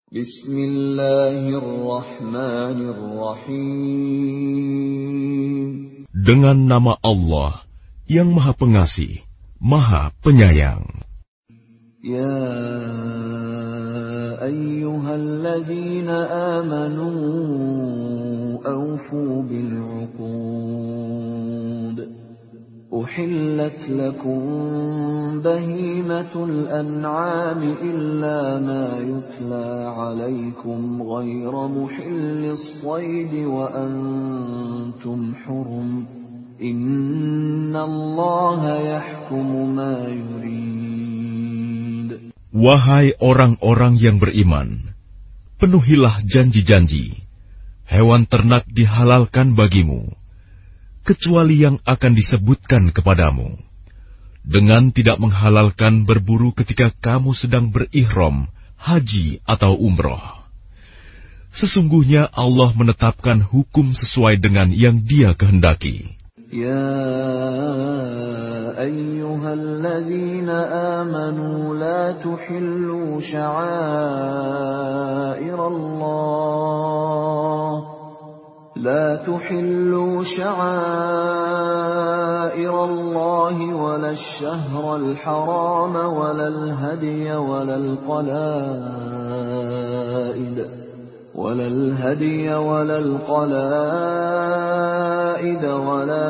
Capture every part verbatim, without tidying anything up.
Bismillahirrahmanirrahim. Dengan nama Allah yang Maha Pengasih, Maha Penyayang. Ya ayyuhalladzina amanu awfu bil'uqud. Uhillat lakum bahimatul an'ami illa ma yutla alaykum ghayra muhillis saydi wa antum hurum. Innallaha yahkumu ma yurid. Wahai orang-orang yang beriman, penuhilah janji-janji. Hewan ternak dihalalkan bagimu, kecuali yang akan disebutkan kepadamu, dengan tidak menghalalkan berburu ketika kamu sedang berihram, haji atau umroh. Sesungguhnya Allah menetapkan hukum sesuai dengan yang Dia kehendaki. Ya ayyuhalladzina amanu la tuhillu sya'airallah لا تحلوا شعائر الله ولا الشهر الحرام ولا الهدي ولا القلائد ولا الهدي ولا القلائد ولا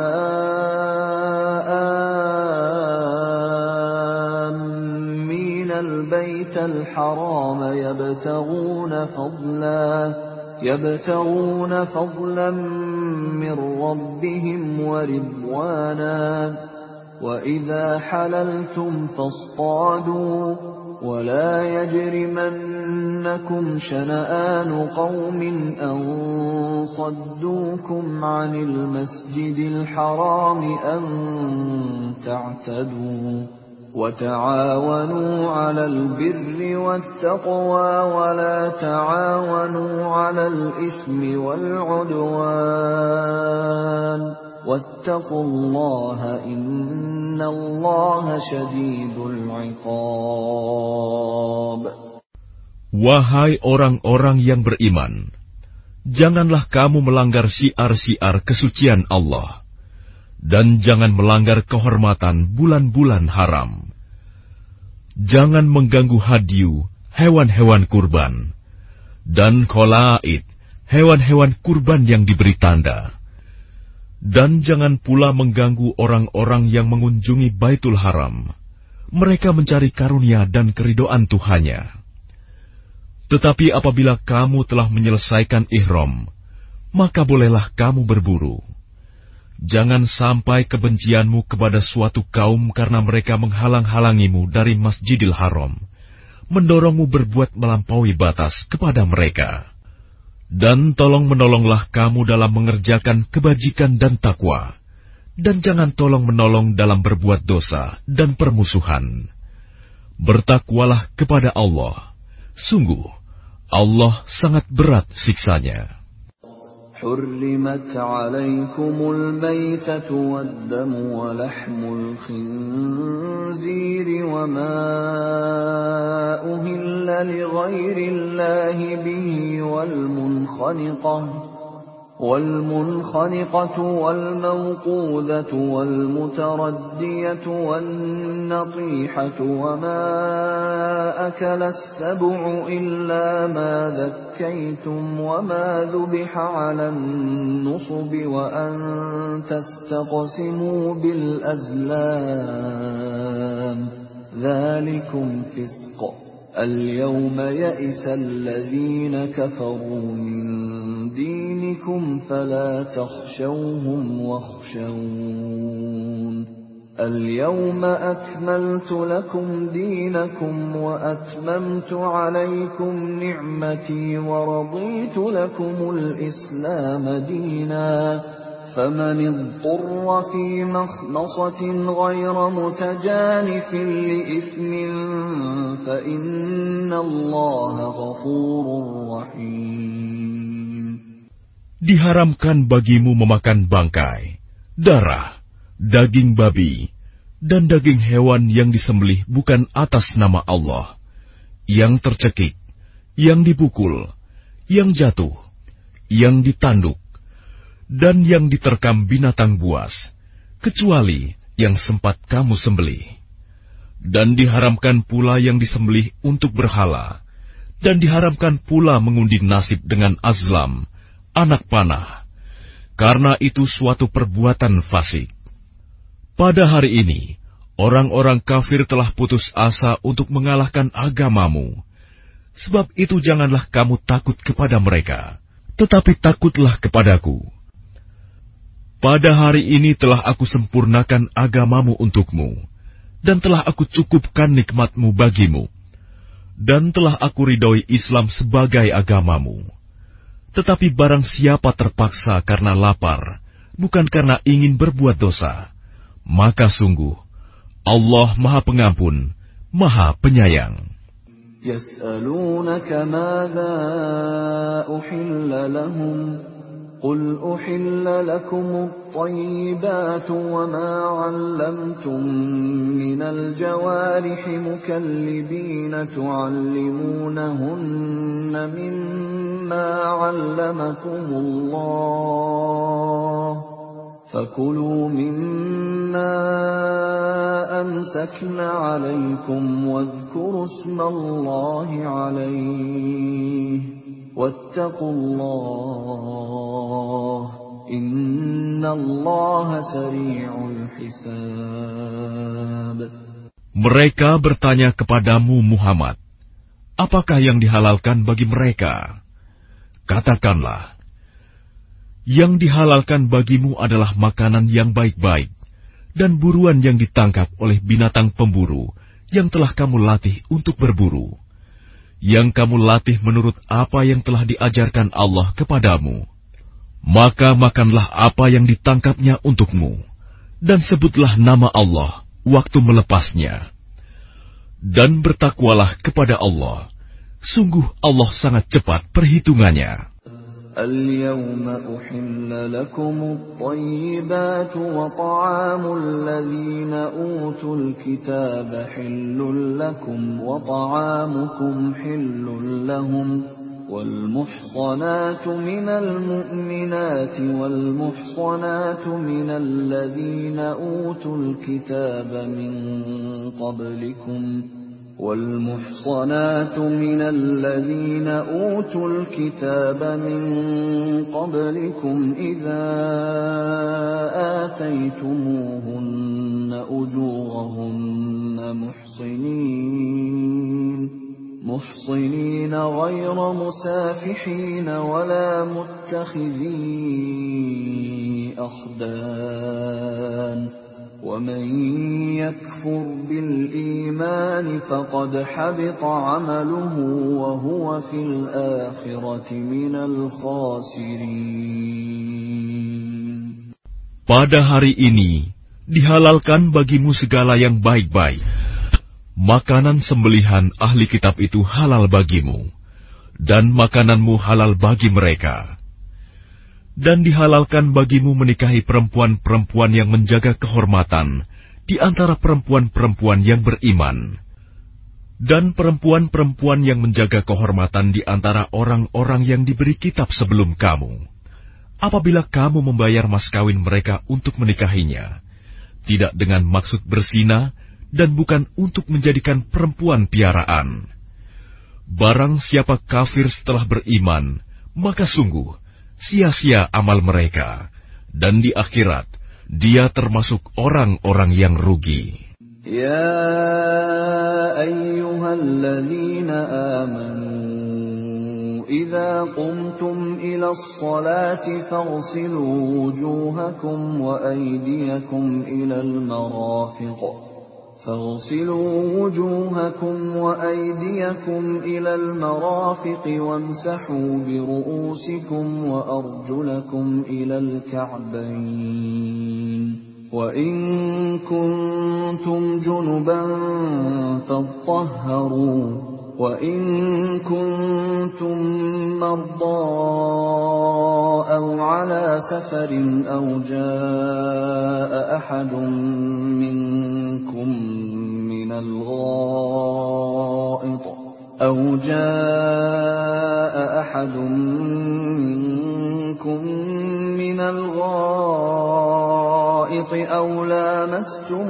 آمين البيت الحرام يبتغون فضلا يبتغون فضلا من ربهم ورضوانا وإذا حللتم فاصطادوا ولا يجرمنكم شنآن قوم أن صدوكم عن المسجد الحرام أن تعتدوا وتعاونوا على البر والتقوى ولا تعاونوا على الإثم والعدوان واتقوا الله إن الله شديد العقاب. Wahai orang-orang yang beriman, janganlah kamu melanggar syiar-syiar kesucian Allah, dan jangan melanggar kehormatan bulan-bulan haram. Jangan mengganggu hadyu, hewan-hewan kurban, dan kholaid, hewan-hewan kurban yang diberi tanda. Dan jangan pula mengganggu orang-orang yang mengunjungi Baitul Haram. Mereka mencari karunia dan keridoan Tuhannya. Tetapi apabila kamu telah menyelesaikan ihram, maka bolehlah kamu berburu. Jangan sampai kebencianmu kepada suatu kaum karena mereka menghalang-halangimu dari Masjidil Haram, mendorongmu berbuat melampaui batas kepada mereka. Dan tolong-menolonglah kamu dalam mengerjakan kebajikan dan takwa, dan jangan tolong-menolong dalam berbuat dosa dan permusuhan. Bertakwalah kepada Allah. Sungguh, Allah sangat berat siksanya. حرمت عليكم الميتة والدم ولحم الخنزير وما أهل لغير الله به والمنخنقة والمنخنقة والموقوذة والمتردية والنطيحة وما أكل السبع إلا ما ذكيتم وما ذبح على النصب وأن تستقسموا بالأزلام ذلكم فسق اليوم يئس الذين كفروا من دينكم فلا تخشوهم واخشون اليوم أكملت لكم دينكم وأتممت عليكم نعمتي ورضيت لكم الإسلام دينا فمن اضطر في مخمصة غير متجانف لإثم فإن الله غفور رحيم. Diharamkan bagimu memakan bangkai, darah, daging babi, dan daging hewan yang disembelih bukan atas nama Allah, yang tercekik, yang dipukul, yang jatuh, yang ditanduk, dan yang diterkam binatang buas, kecuali yang sempat kamu sembelih. Dan diharamkan pula yang disembelih untuk berhala, dan diharamkan pula mengundi nasib dengan azlam, anak panah, karena itu suatu perbuatan fasik. Pada hari ini, orang-orang kafir telah putus asa untuk mengalahkan agamamu. Sebab itu janganlah kamu takut kepada mereka, tetapi takutlah kepadaku. Pada hari ini telah aku sempurnakan agamamu untukmu, dan telah aku cukupkan nikmatmu bagimu, dan telah aku ridhoi Islam sebagai agamamu. Tetapi barang siapa terpaksa karena lapar, bukan karena ingin berbuat dosa, maka sungguh Allah Maha Pengampun, Maha Penyayang. يسألونك ماذا أحل لهم قل أحل لكم الطيبات وما علمتم من الجوارح مكلبين تعلمونهن مما علمكم الله فكلوا مما أمسكنا عليكم واذكروا اسم الله عليه واتقوا الله إن الله سريع الحساب. Mereka bertanya kepadamu Muhammad, apakah yang dihalalkan bagi mereka? Katakanlah, yang dihalalkan bagimu adalah makanan yang baik-baik dan buruan yang ditangkap oleh binatang pemburu yang telah kamu latih untuk berburu, yang kamu latih menurut apa yang telah diajarkan Allah kepadamu. Maka makanlah apa yang ditangkapnya untukmu, dan sebutlah nama Allah waktu melepasnya. Dan bertakwalah kepada Allah, sungguh Allah sangat cepat perhitungannya. اليوم أحل لكم الطيبات وطعام الذين أوتوا الكتاب حل لكم وطعامكم حل لهم والمحصنات من المؤمنات والمحصنات من الذين أوتوا الكتاب من قبلكم والمحصنات من الذين أوتوا الكتاب من قبلكم إذا آتيتموهن أجورهن محصنين محصنين غير مسافحين ولا متخذي أخدان ومن يكفر بالإيمان فقد حبط عمله وهو في الآخرة من الخاسرين. Pada hari ini dihalalkan bagimu segala yang baik-baik. Makanan sembelihan ahli kitab itu halal bagimu, dan makananmu halal bagi mereka. Dan dihalalkan bagimu menikahi perempuan-perempuan yang menjaga kehormatan di antara perempuan-perempuan yang beriman, dan perempuan-perempuan yang menjaga kehormatan di antara orang-orang yang diberi kitab sebelum kamu. Apabila kamu membayar mas kawin mereka untuk menikahinya, tidak dengan maksud berzina dan bukan untuk menjadikan perempuan piaraan. Barang siapa kafir setelah beriman, maka sungguh sia-sia amal mereka, dan di akhirat dia termasuk orang-orang yang rugi. Ya ayyuhalladzina amanu idza qumtum ila as-salati faghsilu wujuhakum wa aydiyakum ila al-marafiq فاغسلوا وجوهكم وأيديكم إلى المرافق وامسحوا برؤوسكم وأرجلكم إلى الكعبين وإن كنتم جنبا فاطهروا وإن كنتم مرضى أو على سفر أو جاء أحد منكم من الغائط أو جاء أحد منكم من الغائط أو لامستم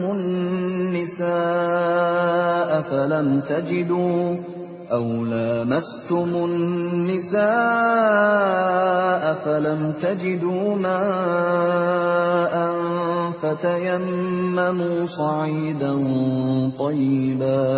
النساء فلم تجدوا أو لامستم النساء فلم تجدوا ماء فتيمموا صعيدا طيبا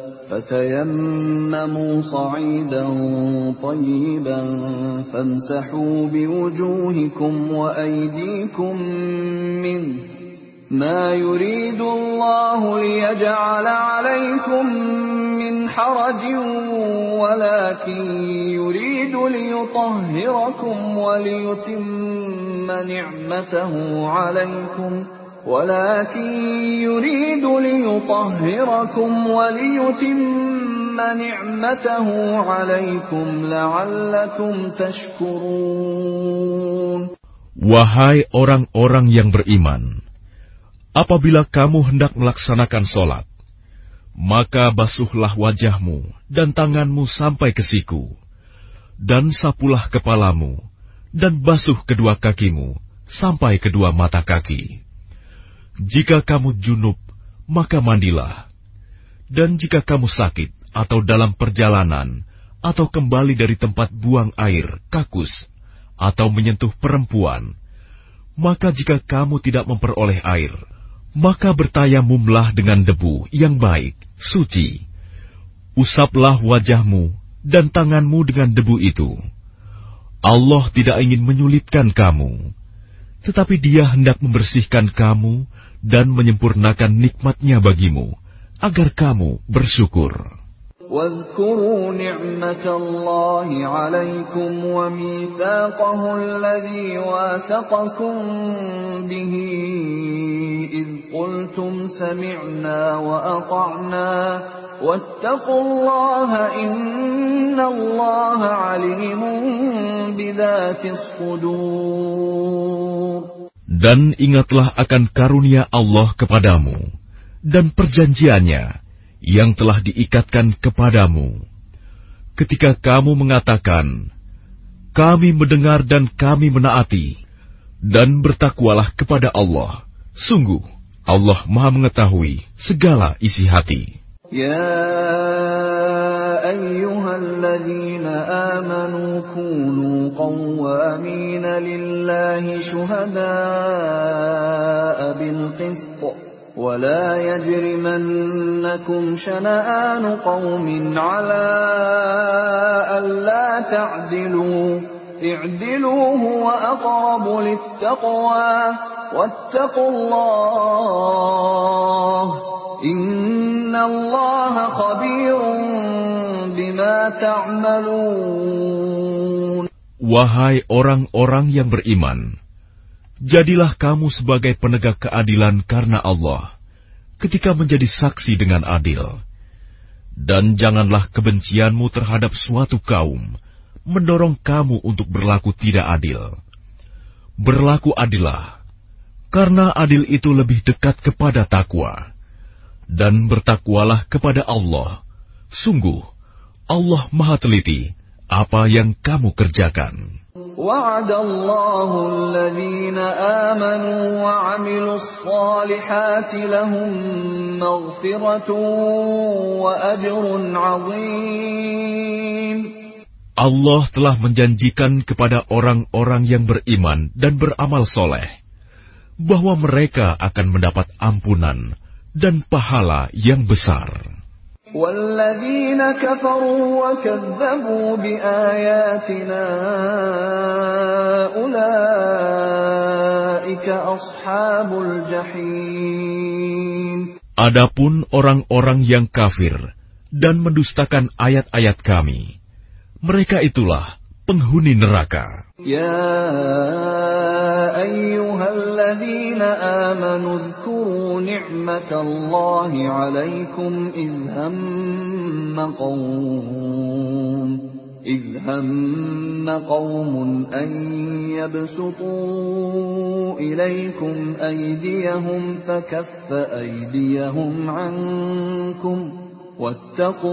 فتيمموا صعيدا طيبا فامسحوا بوجوهكم وأيديكم منه ما يريد الله ليجعل عليكم من حرج ولكن يريد ليطهركم وليتم نعمته عليكم ولكن يريد ليطهركم وليتم نعمته عليكم لعلكم تشكرون. Wahai orang-orang yang beriman, apabila kamu hendak melaksanakan sholat, maka basuhlah wajahmu dan tanganmu sampai ke siku, dan sapulah kepalamu, dan basuh kedua kakimu sampai kedua mata kaki. Jika kamu junub, maka mandilah. Dan jika kamu sakit atau dalam perjalanan, atau kembali dari tempat buang air, kakus, atau menyentuh perempuan, maka jika kamu tidak memperoleh air, maka bertayamumlah dengan debu yang baik, suci. Usaplah wajahmu dan tanganmu dengan debu itu. Allah tidak ingin menyulitkan kamu, tetapi Dia hendak membersihkan kamu dan menyempurnakan nikmat-Nya bagimu, agar kamu bersyukur. واذكروا نعمة الله عليكم وميثاقه الذي واثقكم به إذ قلتم سمعنا وأطعنا واتقوا الله إن الله عليم بذات الصدور. Dan ingatlah akan karunia Allah kepadamu dan perjanjiannya yang telah diikatkan kepadamu. Ketika kamu mengatakan, kami mendengar dan kami menaati, dan bertakwalah kepada Allah. Sungguh, Allah Maha mengetahui segala isi hati. Ya ayyuhalladzina amanu kunu qawwamina lillahi syuhada'a bil qist wa la yajrimannakum shana'anu qawmin 'ala alla ta'dilu i'dilu huwa aqrabu lit-taqwa wattaqullaha innallaha khabirun bima ta'malun. Wahai orang-orang yang beriman, jadilah kamu sebagai penegak keadilan karena Allah ketika menjadi saksi dengan adil. Dan janganlah kebencianmu terhadap suatu kaum mendorong kamu untuk berlaku tidak adil. Berlaku adillah, karena adil itu lebih dekat kepada takwa. Dan bertakwalah kepada Allah. Sungguh, Allah Maha teliti apa yang kamu kerjakan. Wa'adallahu alladhina amanu wa 'amilus salihati lahum maghfiratun wa ajrun 'azim. Allah telah menjanjikan kepada orang-orang yang beriman dan beramal soleh bahwa mereka akan mendapat ampunan dan pahala yang besar. وَالَّذِينَ كَفَرُوا وَكَذَّبُوا بِآيَاتِنَا أُولَئِكَ أَصْحَابُ الْجَحِيمِ. Adapun orang-orang yang kafir dan mendustakan ayat-ayat Kami, mereka itulah penghuni neraka. Ya ayyuhalladzina amanu dzkuru ni'matallahi 'alaikum idh hamma qaum idh hamma qaumun an yabsutu ilaykum aydiyahum fakaffa aydiyahum 'ankum واتقوا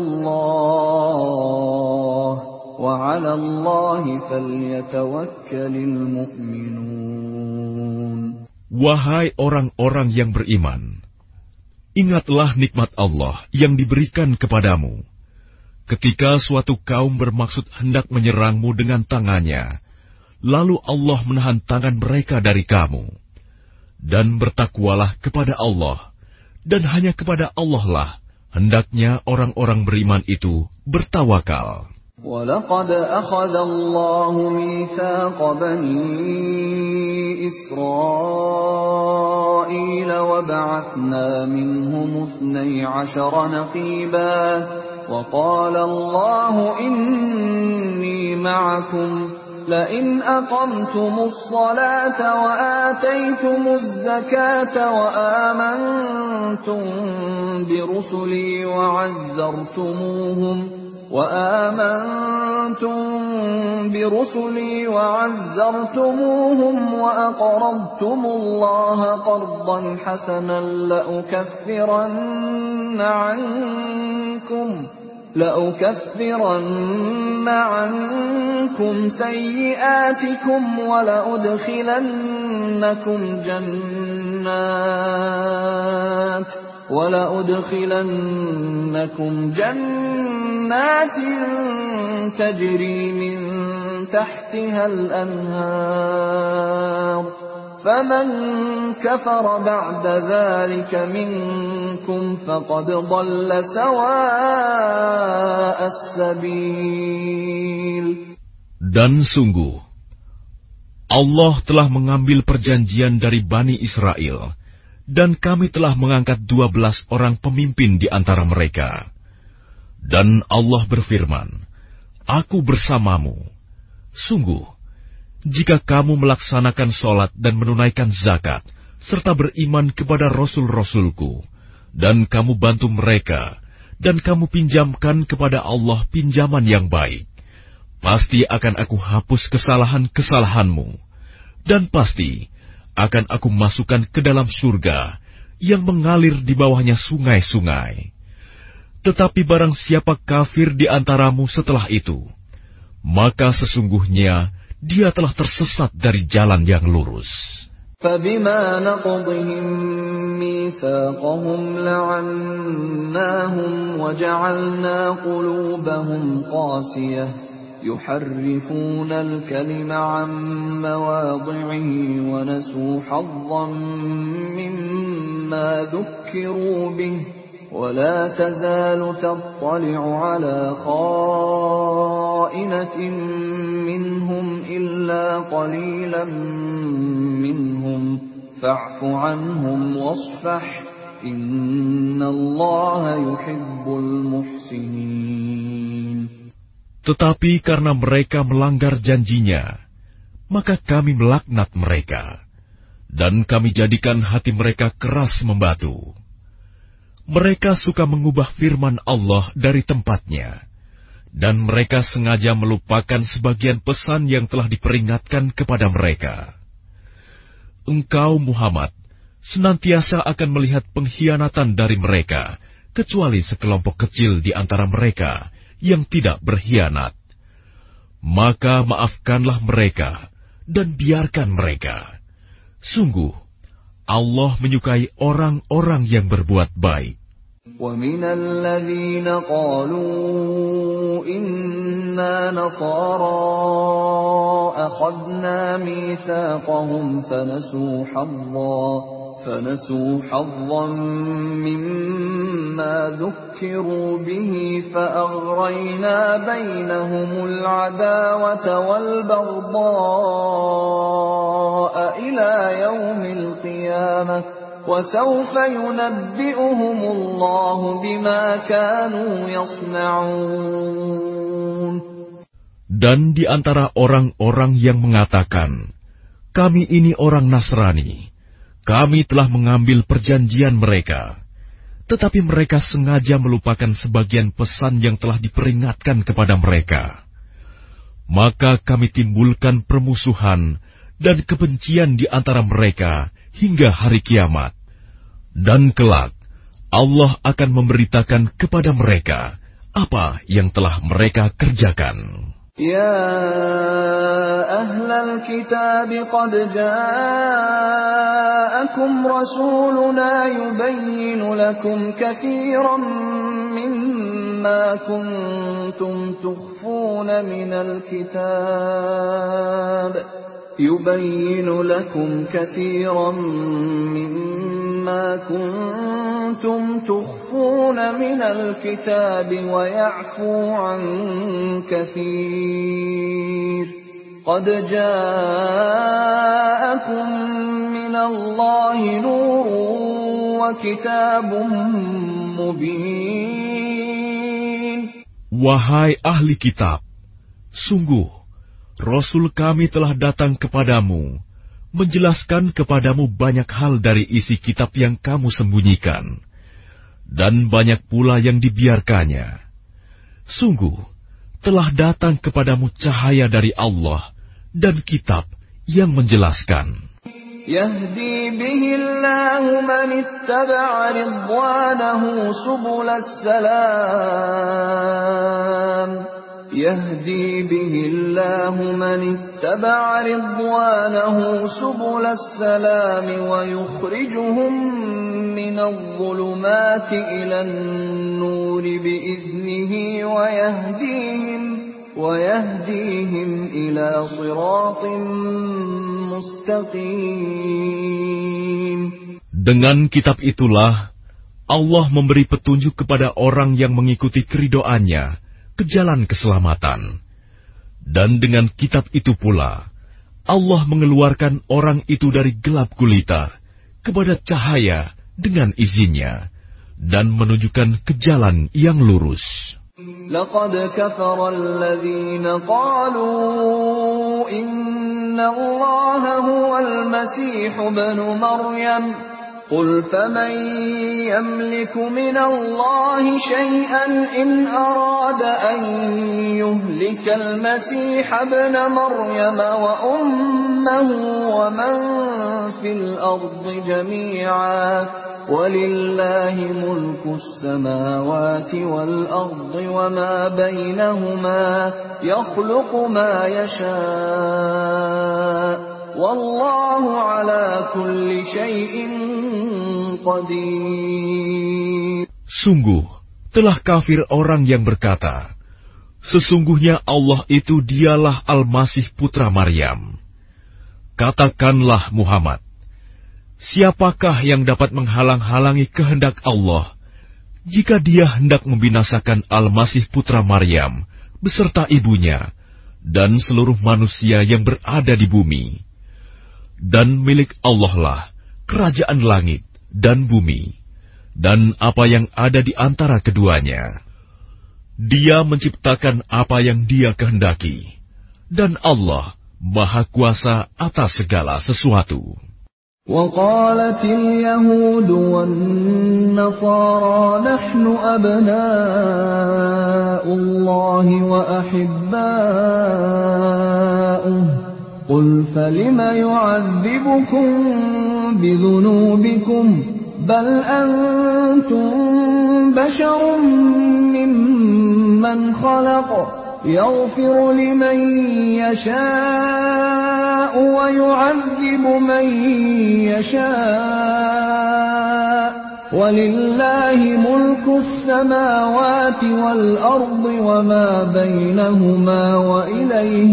الله وعلى الله فليتوكل المؤمنون. Wahai orang-orang yang beriman, ingatlah nikmat Allah yang diberikan kepadamu. Ketika suatu kaum bermaksud hendak menyerangmu dengan tangannya, lalu Allah menahan tangan mereka dari kamu. Dan bertakwalah kepada Allah, dan hanya kepada Allah lah hendaknya orang-orang beriman itu bertawakal. وَلَقَدْ أَخَذَ اللَّهُ مِيثَاقَ بَنِي إِسْرَائِيلَ وَبَعَثْنَا مِنْهُمُ اثْنَيْ عَشَرَ نَقِيبًا وَقَالَ اللَّهُ إِنِّي مَعَكُمْ لئن أقمتم الصلاة وآتيتم الزكاة وآمنتم برسلي وعزرتموهم وآمنتم برسلي وعزرتموهم وأقرضتم الله قرضا حسنا لأكفرن عنكم لأكفرن عنكم سيئاتكم ولأدخلنكم جنات ولأدخلنكم جنات تجري من تحتها الأنهار فمن كفر بعد ذلك منكم فقد ضل سواء السبيل. Dan sungguh, Allah telah mengambil perjanjian dari Bani Israel, dan kami telah mengangkat dua belas orang pemimpin di antara mereka. Dan Allah berfirman, Aku bersamamu. Sungguh, jika kamu melaksanakan sholat dan menunaikan zakat, serta beriman kepada Rasul-Rasulku, dan kamu bantu mereka, dan kamu pinjamkan kepada Allah pinjaman yang baik, pasti akan aku hapus kesalahan-kesalahanmu, dan pasti akan aku masukkan ke dalam surga yang mengalir di bawahnya sungai-sungai. Tetapi barang siapa kafir di antaramu setelah itu, maka sesungguhnya dia telah tersesat dari jalan yang lurus. فَبِمَا نَقْضِهِمْ مِيثَاقَهُمْ لَعَنَّاهُمْ وَجَعَلْنَا قُلُوبَهُمْ قَاسِيَةً يُحَرِّفُونَ الْكَلِمَ عَن مَّوَاضِعِهِ وَنَسُوا حَظًّا مِّمَّا ذُكِّرُوا بِهِ ولا تزال تطلع على خائنة منهم إلا قليلا منهم فاعف عنهم واصفح إن الله يحب المحسنين. Tetapi karena mereka melanggar janjinya, maka kami melaknat mereka, dan kami jadikan hati mereka keras membatu. Mereka suka mengubah firman Allah dari tempatnya, dan mereka sengaja melupakan sebagian pesan yang telah diperingatkan kepada mereka. Engkau, Muhammad, senantiasa akan melihat pengkhianatan dari mereka, kecuali sekelompok kecil di antara mereka yang tidak berkhianat. Maka maafkanlah mereka, dan biarkan mereka. Sungguh, Allah menyukai orang-orang yang berbuat baik. وَمِنَ الَّذِينَ قَالُوا إِنَّا نَصَارَىٰ أَخَذْنَا مِيثَاقَهُمْ فَنَسُوا حَظًّا فَنَسُوا حَظًّا مِّمَّا ذُكِّرُوا بِهِ فَأَغْرَيْنَا بَيْنَهُمُ الْعَدَاوَةَ وَالْبَغْضَاءَ إِلَىٰ يَوْمِ الْقِيَامَةِ وَسَوْفَ يُنَبِّئُهُمُ اللَّهُ بِمَا كَانُوا يَصْنَعُونَ. Dan di antara orang-orang yang mengatakan, kami ini orang Nasrani, kami telah mengambil perjanjian mereka, tetapi mereka sengaja melupakan sebagian pesan yang telah diperingatkan kepada mereka. Maka kami timbulkan permusuhan dan kebencian di antara mereka hingga hari kiamat. Dan kelak, Allah akan memberitakan kepada mereka apa yang telah mereka kerjakan. Ya ahlal kitab qad ja'akum rasuluna yubayyinu lakum katsiran mimma kuntum tukhfuna minal kitab yubayyinu lakum katsiran mimma kuntum tukhfuna minal kitab wa ya'fu 'an katsir qad ja'akum minallahi nurun wa kitabun mubin. Wahai ahli kitab, sungguh Rasul kami telah datang kepadamu, menjelaskan kepadamu banyak hal dari isi kitab yang kamu sembunyikan, dan banyak pula yang dibiarkannya. Sungguh, telah datang kepadamu cahaya dari Allah dan kitab yang menjelaskan. Yahdi bihillahu man ittaba'a ridwanahu subulas salam. يهدي به الله من اتبع رضوانه سبل السلام ويخرجهم من الظلمات إلى النور بإذنه ويهديهم ويهديهم إلى صراط مستقيم. Dengan kitab itulah Allah memberi petunjuk kepada orang yang mengikuti keridhoannya ke jalan keselamatan. Dan dengan kitab itu pula, Allah mengeluarkan orang itu dari gelap gulita kepada cahaya dengan izinnya, dan menunjukkan ke jalan yang lurus. Laqad kafara alladhina qalu inna Allaha huwal Masih ibn Maryam. قل فمن يملك من الله شيئا إن أراد أن يهلك المسيح ابن مريم وأمه ومن في الأرض جميعا ولله ملك السماوات والأرض وما بينهما يخلق ما يشاء Wallahu ala kulli syai'in qadir. Sungguh, telah kafir orang yang berkata, sesungguhnya Allah itu dialah Al-Masih putra Maryam. Katakanlah Muhammad, siapakah yang dapat menghalang-halangi kehendak Allah, jika dia hendak membinasakan Al-Masih putra Maryam, beserta ibunya, dan seluruh manusia yang berada di bumi. Dan milik Allah lah kerajaan langit dan bumi, dan apa yang ada di antara keduanya. Dia menciptakan apa yang Dia kehendaki, dan Allah Maha Kuasa atas segala sesuatu. وقالت اليهود والنصارى نحن أبناء الله وأحباؤه قل فلم يعذبكم بذنوبكم بل أنتم بشر ممن خلق يغفر لمن يشاء ويعذب من يشاء ولله ملك السماوات والأرض وما بينهما وإليه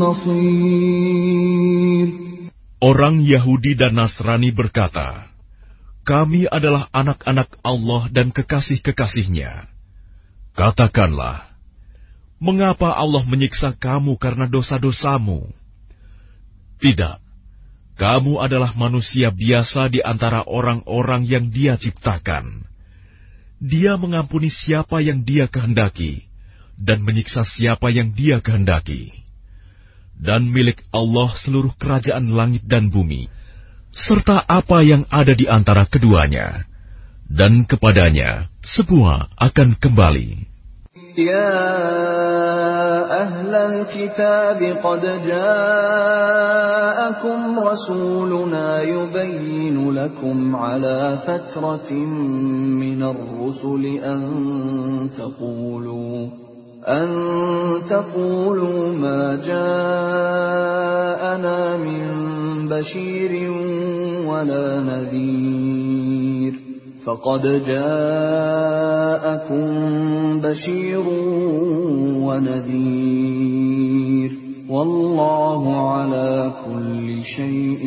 المصير. Orang Yahudi dan Nasrani berkata, kami adalah anak-anak Allah dan kekasih-kekasihnya. Katakanlah, mengapa Allah menyiksa kamu karena dosa-dosamu? Tidak, kamu adalah manusia biasa di antara orang-orang yang Dia ciptakan. Dia mengampuni siapa yang Dia kehendaki, dan menyiksa siapa yang Dia kehendaki. Dan milik Allah seluruh kerajaan langit dan bumi, serta apa yang ada di antara keduanya, dan kepadanya semua akan kembali. يا أهل الكتاب قد جاءكم رسولنا يبين لكم على فترة من الرسل أن تقولوا أن تقولوا ما جاءنا من بشير ولا نذير فقد جاءكم بشير ونذير والله على كل شيء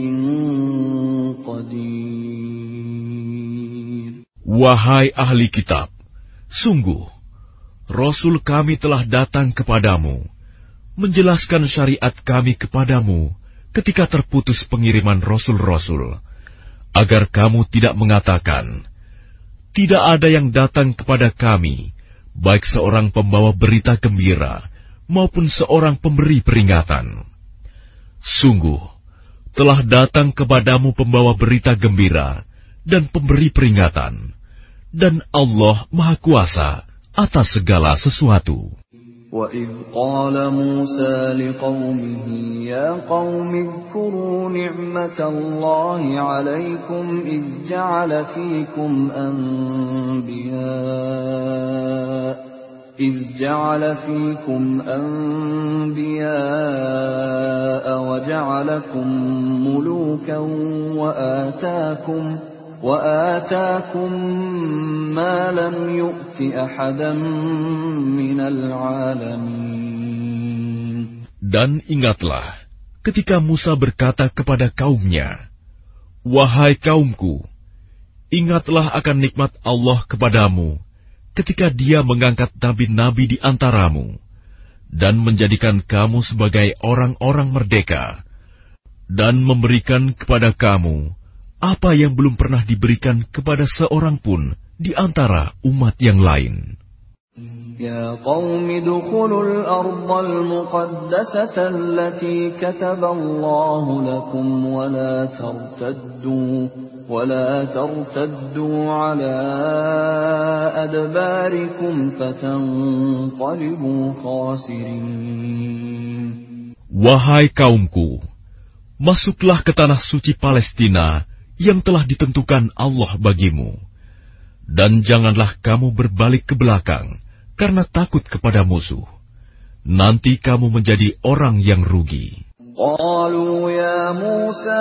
قدير. Wahai ahli kitab, sungguh Rasul kami telah datang kepadamu, menjelaskan syariat kami kepadamu ketika terputus pengiriman rasul-rasul, agar kamu tidak mengatakan, tidak ada yang datang kepada kami, baik seorang pembawa berita gembira maupun seorang pemberi peringatan. Sungguh, telah datang kepadamu pembawa berita gembira dan pemberi peringatan, dan Allah Maha Kuasa atas segala sesuatu. وَإِذْ قَالَ مُوسَى لِقَوْمِهِ يَا قَوْمِ اذْكُرُوا نِعْمَةَ اللَّهِ عَلَيْكُمْ إِذْ جَعَلَ فِيكُمْ أَنْبِيَاءَ إِذْ جَعَلَ فِيكُمْ أَنْبِيَاءَ وَجَعَلَكُمْ مُلُوكًا وَآتَاكُمْ وَآتَاكُمْ مَا لَمْ يُؤْتِ أَحَدًا مِنَ الْعَالَمِينَ. Dan ingatlah ketika Musa berkata kepada kaumnya, wahai kaumku, ingatlah akan nikmat Allah kepadamu ketika Dia mengangkat nabi-nabi di antaramu dan menjadikan kamu sebagai orang-orang merdeka dan memberikan kepada kamu apa yang belum pernah diberikan kepada seorang pun di antara umat yang lain. Ya qaumi dukhulul ardal muqaddasata allati kataballahu lakum wa la tartaddu wa la tartaddu ala adbarikum fatanqalibu khasirin. Wahai kaumku, masuklah ke tanah suci Palestina yang telah ditentukan Allah bagimu, dan janganlah kamu berbalik ke belakang karena takut kepada musuh. Nanti kamu menjadi orang yang rugi. Qalu ya Musa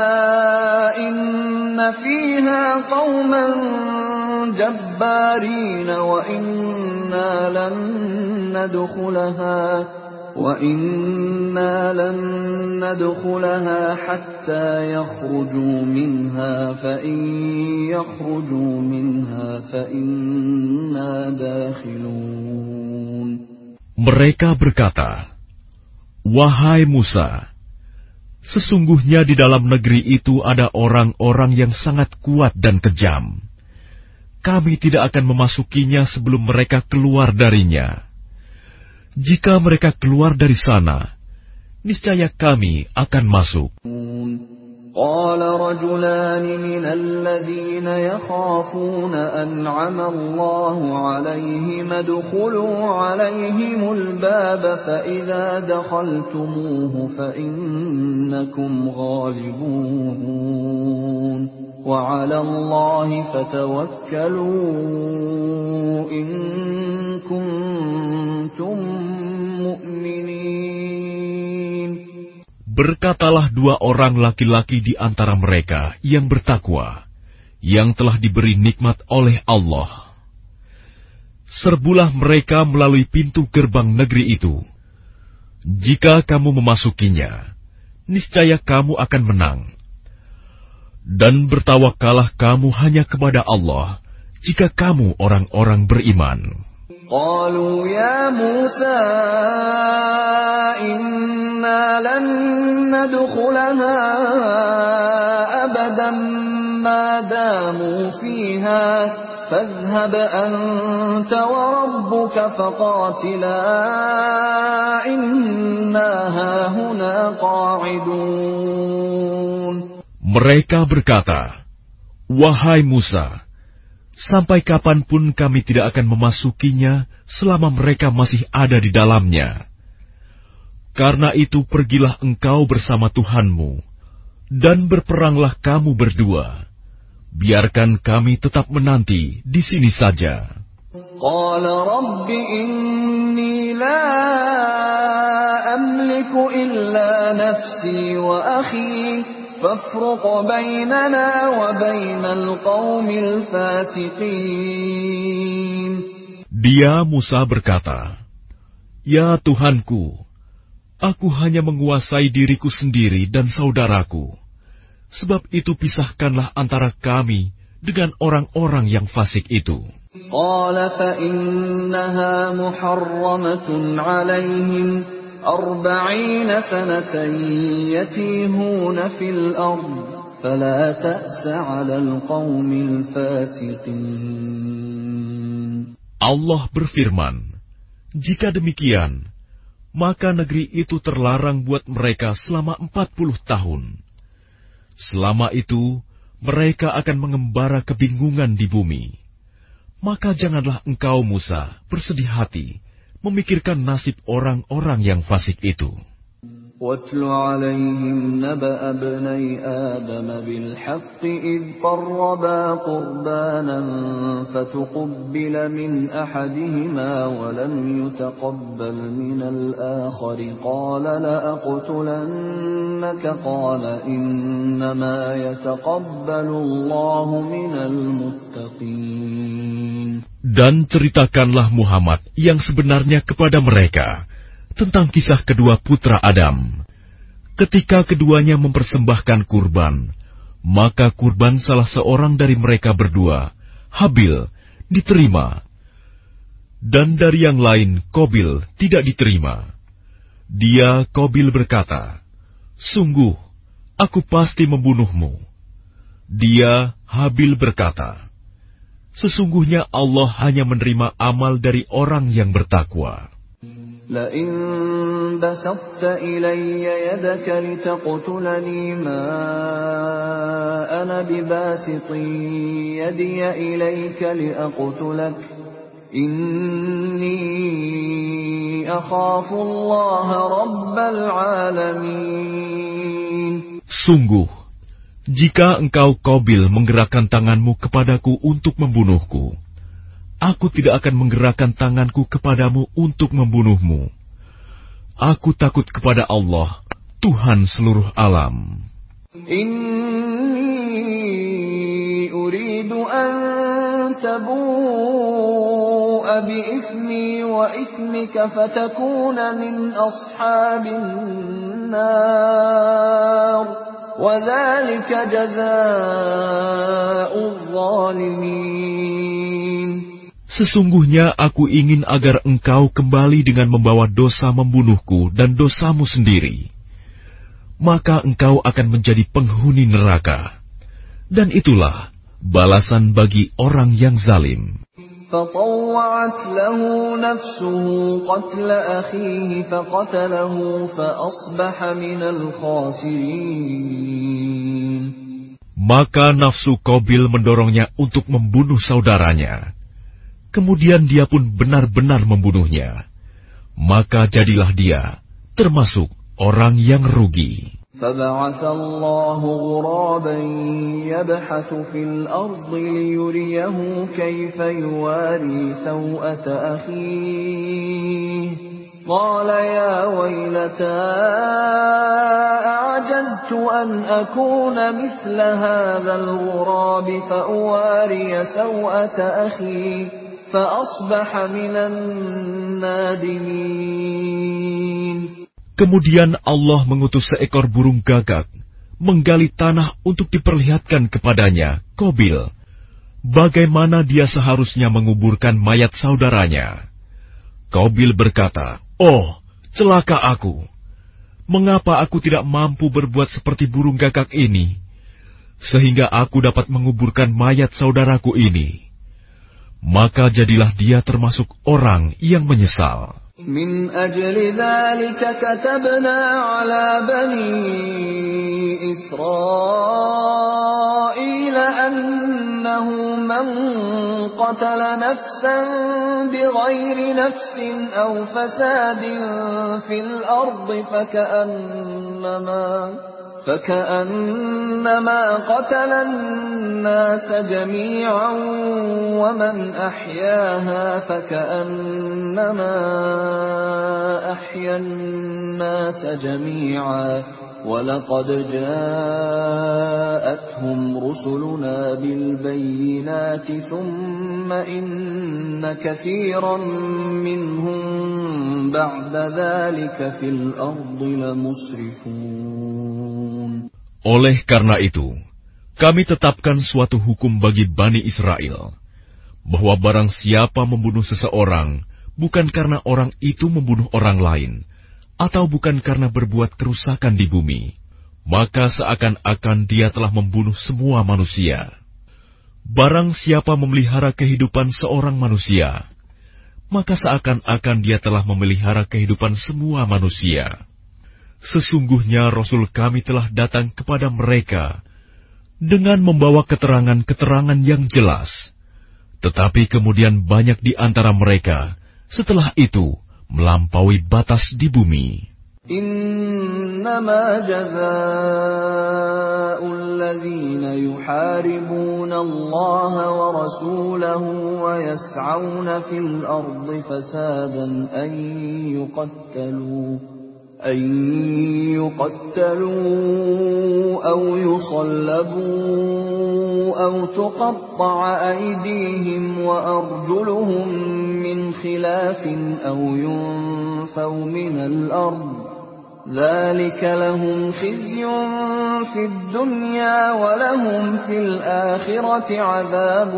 inna fiha qauman jabbarin wa inna lan nadkhulaha وَإِنَّا لَن نَّدْخُلَهَا حَتَّى يَخْرُجُوا مِنْهَا فَإِن يَخْرُجُوا مِنْهَا فَإِنَّا دَاخِلُونَ. Mereka berkata, wahai Musa, sesungguhnya di dalam negeri itu ada orang-orang yang sangat kuat dan kejam. Kami tidak akan memasukinya sebelum mereka keluar darinya. Jika mereka keluar dari sana, niscaya kami akan masuk. Qala rajulani minal ladzina yakhafuna an'ama Allahu 'alaihim adkhulu 'alaihimul baba fa idza dakhaltumuhu fa innakum ghalibun wa 'ala Allahi fatawakkalu in kuntum mu'minin. Berkatalah dua orang laki-laki di antara mereka yang bertakwa, yang telah diberi nikmat oleh Allah. Serbulah mereka melalui pintu gerbang negeri itu. Jika kamu memasukinya, niscaya kamu akan menang. Dan bertawakallah kamu hanya kepada Allah, jika kamu orang-orang beriman. Qalu ya Musa inna lan nadkhulaha abadan ma damu fiha fadhhab anta wa rabbuka faqatila inna hahuna qa'idun. Mereka berkata, wahai Musa, Sampai kapanpun kami tidak akan memasukinya selama mereka masih ada di dalamnya. Karena itu pergilah engkau bersama Tuhanmu, dan berperanglah kamu berdua. Biarkan kami tetap menanti di sini saja. Qala Rabbi inni la amliku illa nafsi wa akhi fafruq bainana wa bainal qaumil fasiqin. Dia Musa berkata, "Ya Tuhanku, aku hanya menguasai diriku sendiri dan saudaraku. Sebab itu pisahkanlah antara kami dengan orang-orang yang fasik itu." Qala fa innaha muharramatun 'alaihim arba'ina sanatan yatihuna fil ard fala ta'sa 'alal qaumil fasiqin. Allah berfirman, "Jika demikian, maka negeri itu terlarang buat mereka selama empat puluh tahun. Selama itu, mereka akan mengembara kebingungan di bumi. Maka janganlah engkau, Musa, bersedih hati, memikirkan nasib orang-orang yang fasik itu." وَاتْلُ عَلَيْهِمْ نَبَأَ ابْنَيْ آدَمَ بِالْحَقِّ إِذْ قَرَّبَا قُرْبَانًا فَتُقُبِّلَ مِنْ أَحَدِهِمَا وَلَمْ يُتَقَبَّلْ مِنَ الْآخَرِ قَالَ لَأَقْتُلَنَّكَ قَالَ إِنَّمَا يَتَقَبَّلُ اللَّهُ مِنَ الْمُتَّقِينَ. Dan ceritakanlah Muhammad yang sebenarnya kepada mereka tentang kisah kedua putra Adam. Ketika keduanya mempersembahkan kurban, maka kurban salah seorang dari mereka berdua, Habil, diterima. Dan dari yang lain, Qabil, tidak diterima. Dia, Qabil, berkata, "Sungguh, aku pasti membunuhmu." Dia, Habil, berkata, "Sesungguhnya Allah hanya menerima amal dari orang yang bertakwa." لئن بسطت إلي يدك لتقتلني ما أنا بباسط يدي إليك لأقتلك إني أخاف الله رب العالمين. Sungguh, jika engkau Qabil menggerakkan tanganmu kepadaku untuk membunuhku, aku tidak akan menggerakkan tanganku kepadamu untuk membunuhmu. Aku takut kepada Allah, Tuhan seluruh alam. Inni uridu an tabu'a bi ithmi wa ithmika fatakuna min ashabin nar. Wa dhalika jazaa'ul zalimin. Sesungguhnya aku ingin agar engkau kembali dengan membawa dosa membunuhku dan dosamu sendiri. Maka engkau akan menjadi penghuni neraka. Dan itulah balasan bagi orang yang zalim. فَطَوَّعَتْ لَهُ نَفْسُهُ قَتْلَ أَخِيهِ فَقَتَلَهُ فَأَصْبَحَ مِنَ الْخَاسِرِينَ. Maka nafsu Qabil mendorongnya untuk membunuh saudaranya. Kemudian dia pun benar-benar membunuhnya. Maka jadilah dia termasuk orang yang rugi. فَبَعَثَ اللَّهُ غُرَابًا يَبْحَثُ فِي الْأَرْضِ لِيُرِيَهُ كَيْفَ يُوَارِي سَوْءَةَ أَخِيهِ قَالَ يَا وَيْلَتَا أَعْجَزْتُ أَنْ أَكُونَ مِثْلَ هَذَا الْغُرَابِ فَأُوَارِيَ سَوْءَةَ أَخِي فَأَصْبَحَ مِنَ النَّادِمِينَ. Kemudian Allah mengutus seekor burung gagak, menggali tanah untuk diperlihatkan kepadanya, Qabil, bagaimana dia seharusnya menguburkan mayat saudaranya. Qabil berkata, "Oh, celaka aku! Mengapa aku tidak mampu berbuat seperti burung gagak ini, sehingga aku dapat menguburkan mayat saudaraku ini?" Maka jadilah dia termasuk orang yang menyesal. من أجل ذلك كتبنا على بني إسرائيل أنه من قتل نفسا بغير نفس أو فساد في الأرض فكأنما فكأنما قتل الناس جميعا ومن أحياها فكأنما أحيا الناس جميعا ولقد جاءتهم رسلنا بالبينات ثم إن كثيرا منهم بعد ذلك في الأرض لمسرفون. Oleh karena itu, kami tetapkan suatu hukum bagi Bani Israel, bahwa barang siapa membunuh seseorang, bukan karena orang itu membunuh orang lain, atau bukan karena berbuat kerusakan di bumi, maka seakan-akan dia telah membunuh semua manusia. Barang siapa memelihara kehidupan seorang manusia, maka seakan-akan dia telah memelihara kehidupan semua manusia. Sesungguhnya Rasul kami telah datang kepada mereka dengan membawa keterangan-keterangan yang jelas. Tetapi kemudian banyak di antara mereka setelah itu melampaui batas di bumi. Innama jazaa'ul ladzina yuharibuna Allah wa rasulahu wa yas'auna fil ardi fasadan an yuqattalu أن يقتلوا أو يصلبوا أو تقطع أيديهم وأرجلهم من خلاف أو ينفوا من الأرض ذلك لهم خزي في الدنيا ولهم في الآخرة عذاب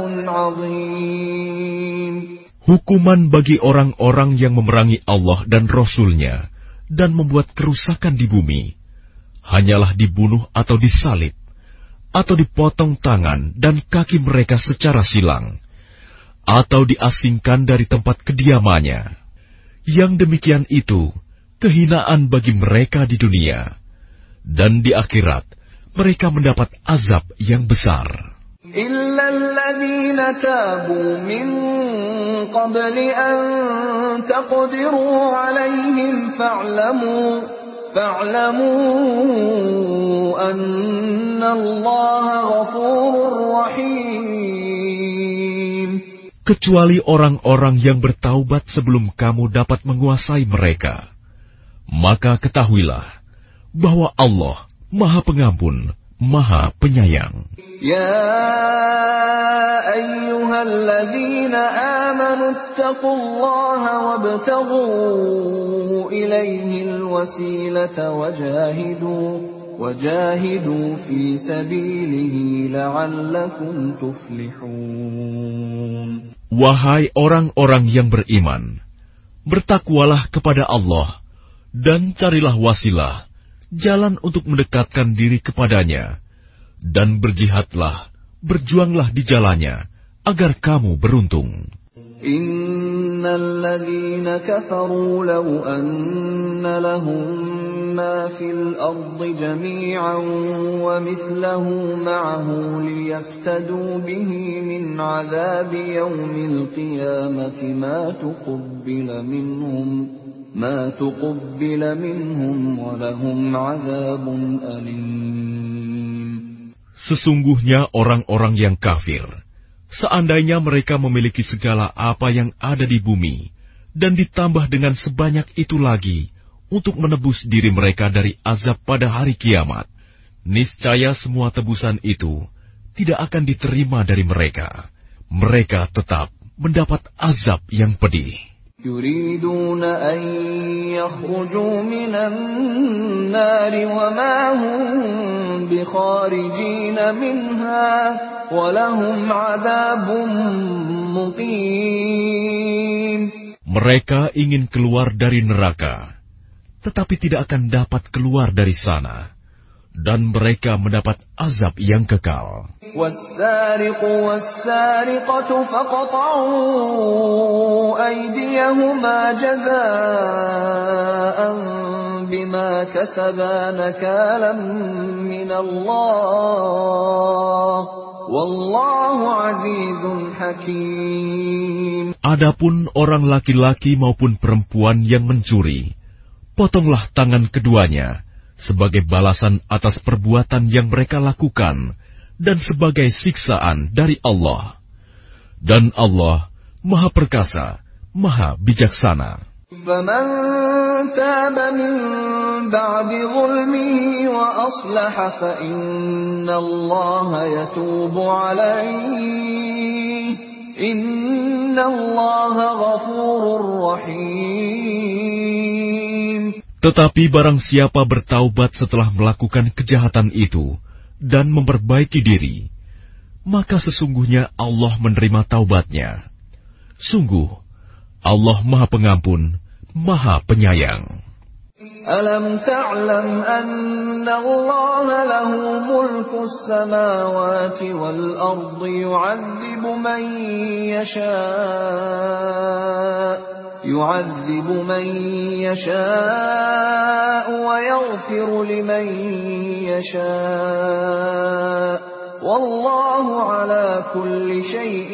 عظيم. Hukuman bagi orang-orang yang memerangi Allah dan Rasul-Nya dan membuat kerusakan di bumi, hanyalah dibunuh atau disalib, atau dipotong tangan dan kaki mereka secara silang, atau diasingkan dari tempat kediamannya. Yang demikian itu kehinaan bagi mereka di dunia, dan di akhirat mereka mendapat azab yang besar. إلا الذين تابوا من قبل أن تقدروا عليهم فاعلموا فاعلموا أن الله غفور رحيم. Kecuali orang-orang yang bertaubat sebelum kamu dapat menguasai mereka, maka ketahuilah bahwa Allah Maha Pengampun, Maha Penyayang. يا أيها الذين آمنوا اتقوا الله وابتغوا إليه الوسيلة وجاهدوا وجاهدوا في سبيله لعلكم تفلحون. Wahai orang-orang yang beriman, bertakwalah kepada Allah dan carilah wasilah, jalan untuk mendekatkan diri kepadanya, dan berjihadlah, berjuanglah di jalannya, agar kamu beruntung. Innal ladzina kafaru law anna lahum ma fil ardi jami'an wa mithluhu ma'ahu liyaftadu bihi min 'adzabi yawmil qiyamati ma tuqabbala minhum ma tuqabbala minhum wa lahum 'adzabun alim. Sesungguhnya orang-orang yang kafir, seandainya mereka memiliki segala apa yang ada di bumi, dan ditambah dengan sebanyak itu lagi, untuk menebus diri mereka dari azab pada hari kiamat, niscaya semua tebusan itu tidak akan diterima dari mereka. Mereka tetap mendapat azab yang pedih. يريدون أن يخرجوا من النار وما هم بخارجين منها ولهم عذاب مقيم. Mereka ingin keluar dari neraka, tetapi tidak akan dapat keluar dari sana, dan mereka mendapat azab yang kekal. وَالسَّارِقُ وَالسَّارِقَةُ فَاقْطَعُوا أَيْدِيَهُمَا جَزَاءً بِمَا كَسَبَا نَكَالًا مِنَ اللَّهِ وَاللَّهُ عَزِيزٌ حَكِيمٌ. Adapun orang laki-laki maupun perempuan yang mencuri, potonglah tangan keduanya sebagai balasan atas perbuatan yang mereka lakukan dan sebagai siksaan dari Allah. Dan Allah Maha Perkasa, Maha Bijaksana. فَمَن تَابَ مِن بَعْدِ ظُلْمِهِ وَأَصْلَحَ فَإِنَّ اللَّهَ يَتُوبُ عَلَيْهِ إِنَّ اللَّهَ غَفُورٌ رَّحِيمٌ. Tetapi barang siapa bertaubat setelah melakukan kejahatan itu dan memperbaiki diri, maka sesungguhnya Allah menerima taubatnya. Sungguh, Allah Maha Pengampun, Maha Penyayang. Alam ta'lam anna Allah lahu mulku as-samawati wal ardi yu'adzibu man yasha' يعذب من يشاء ويغفر لمن يشاء والله على كل شيء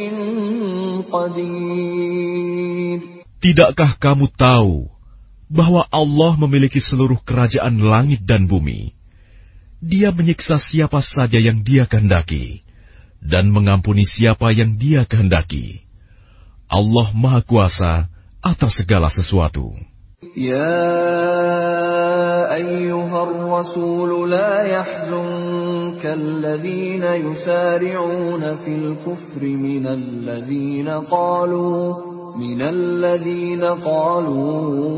قدير. Tidakkah kamu tahu bahwa Allah memiliki seluruh kerajaan langit dan bumi? Dia menyiksa siapa saja yang Dia kehendaki dan mengampuni siapa yang Dia kehendaki. Allah Maha Kuasa atas segala sesuatu. Ya ayyuhar rasul la yahzunka alladhina yusari'una fil kufri minal ladhina qalu minal ladhina qalu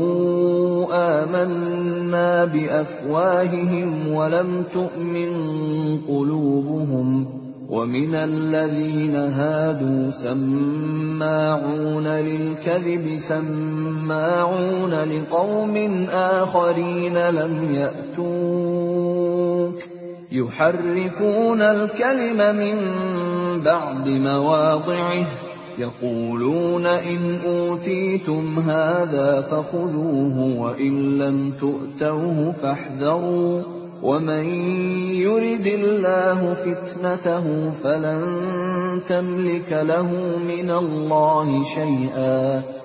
amanna bi afwahihim wa lam tu'min qulubuhum. وَمِنَ الَّذِينَ هَادُوا سَمَّاعُونَ لِلْكَذِبِ سَمَّاعُونَ لِقَوْمٍ آخَرِينَ لَمْ يَأْتُوكَ يُحَرِّفُونَ الْكَلِمَ مِنْ بَعْدِ مَوَاضِعِهِ يَقُولُونَ إِنْ أُوتِيتُمْ هَذَا فَخُذُوهُ وَإِنْ لَمْ تُؤْتَوْهُ فَاحْذَرُوا وَمَنْ يُرِدِ اللَّهُ فِتْنَتَهُ فَلَنْ تَمْلِكَ لَهُ مِنَ اللَّهِ شَيْئًا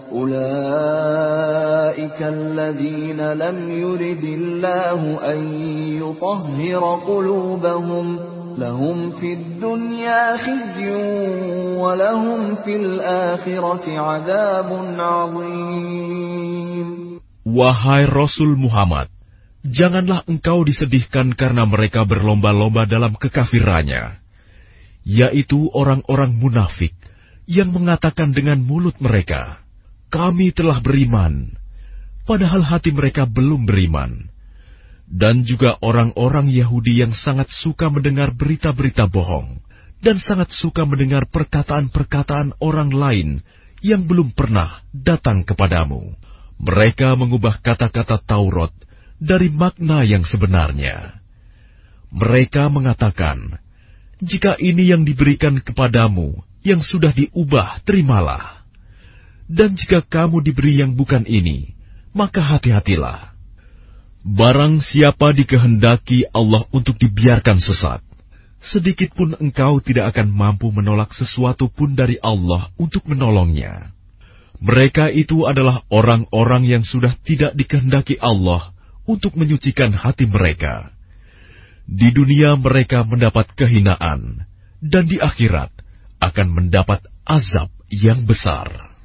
أُولَئِكَ الَّذِينَ لَمْ يُرِدِ اللَّهُ أَنْ يُطَهِّرَ قُلُوبَهُمْ لَهُمْ فِي الدُّنْيَا خِزْيٌ وَلَهُمْ فِي الْآخِرَةِ عَذَابٌ عَظِيمٌ. Wahai Rasul Muhammad, janganlah engkau disedihkan karena mereka berlomba-lomba dalam kekafirannya, yaitu orang-orang munafik yang mengatakan dengan mulut mereka, "Kami telah beriman," padahal hati mereka belum beriman. Dan juga orang-orang Yahudi yang sangat suka mendengar berita-berita bohong dan sangat suka mendengar perkataan-perkataan orang lain yang belum pernah datang kepadamu. Mereka mengubah kata-kata Taurat dari makna yang sebenarnya. Mereka mengatakan, "Jika ini yang diberikan kepadamu, yang sudah diubah, terimalah. Dan jika kamu diberi yang bukan ini, maka hati-hatilah. Barang siapa dikehendaki Allah untuk dibiarkan sesat, sedikit pun engkau tidak akan mampu menolak sesuatu pun dari Allah untuk menolongnya. Mereka itu adalah orang-orang yang sudah tidak dikehendaki Allah untuk menyucikan hati mereka. Di dunia mereka mendapat kehinaan, dan di akhirat akan mendapat azab yang besar."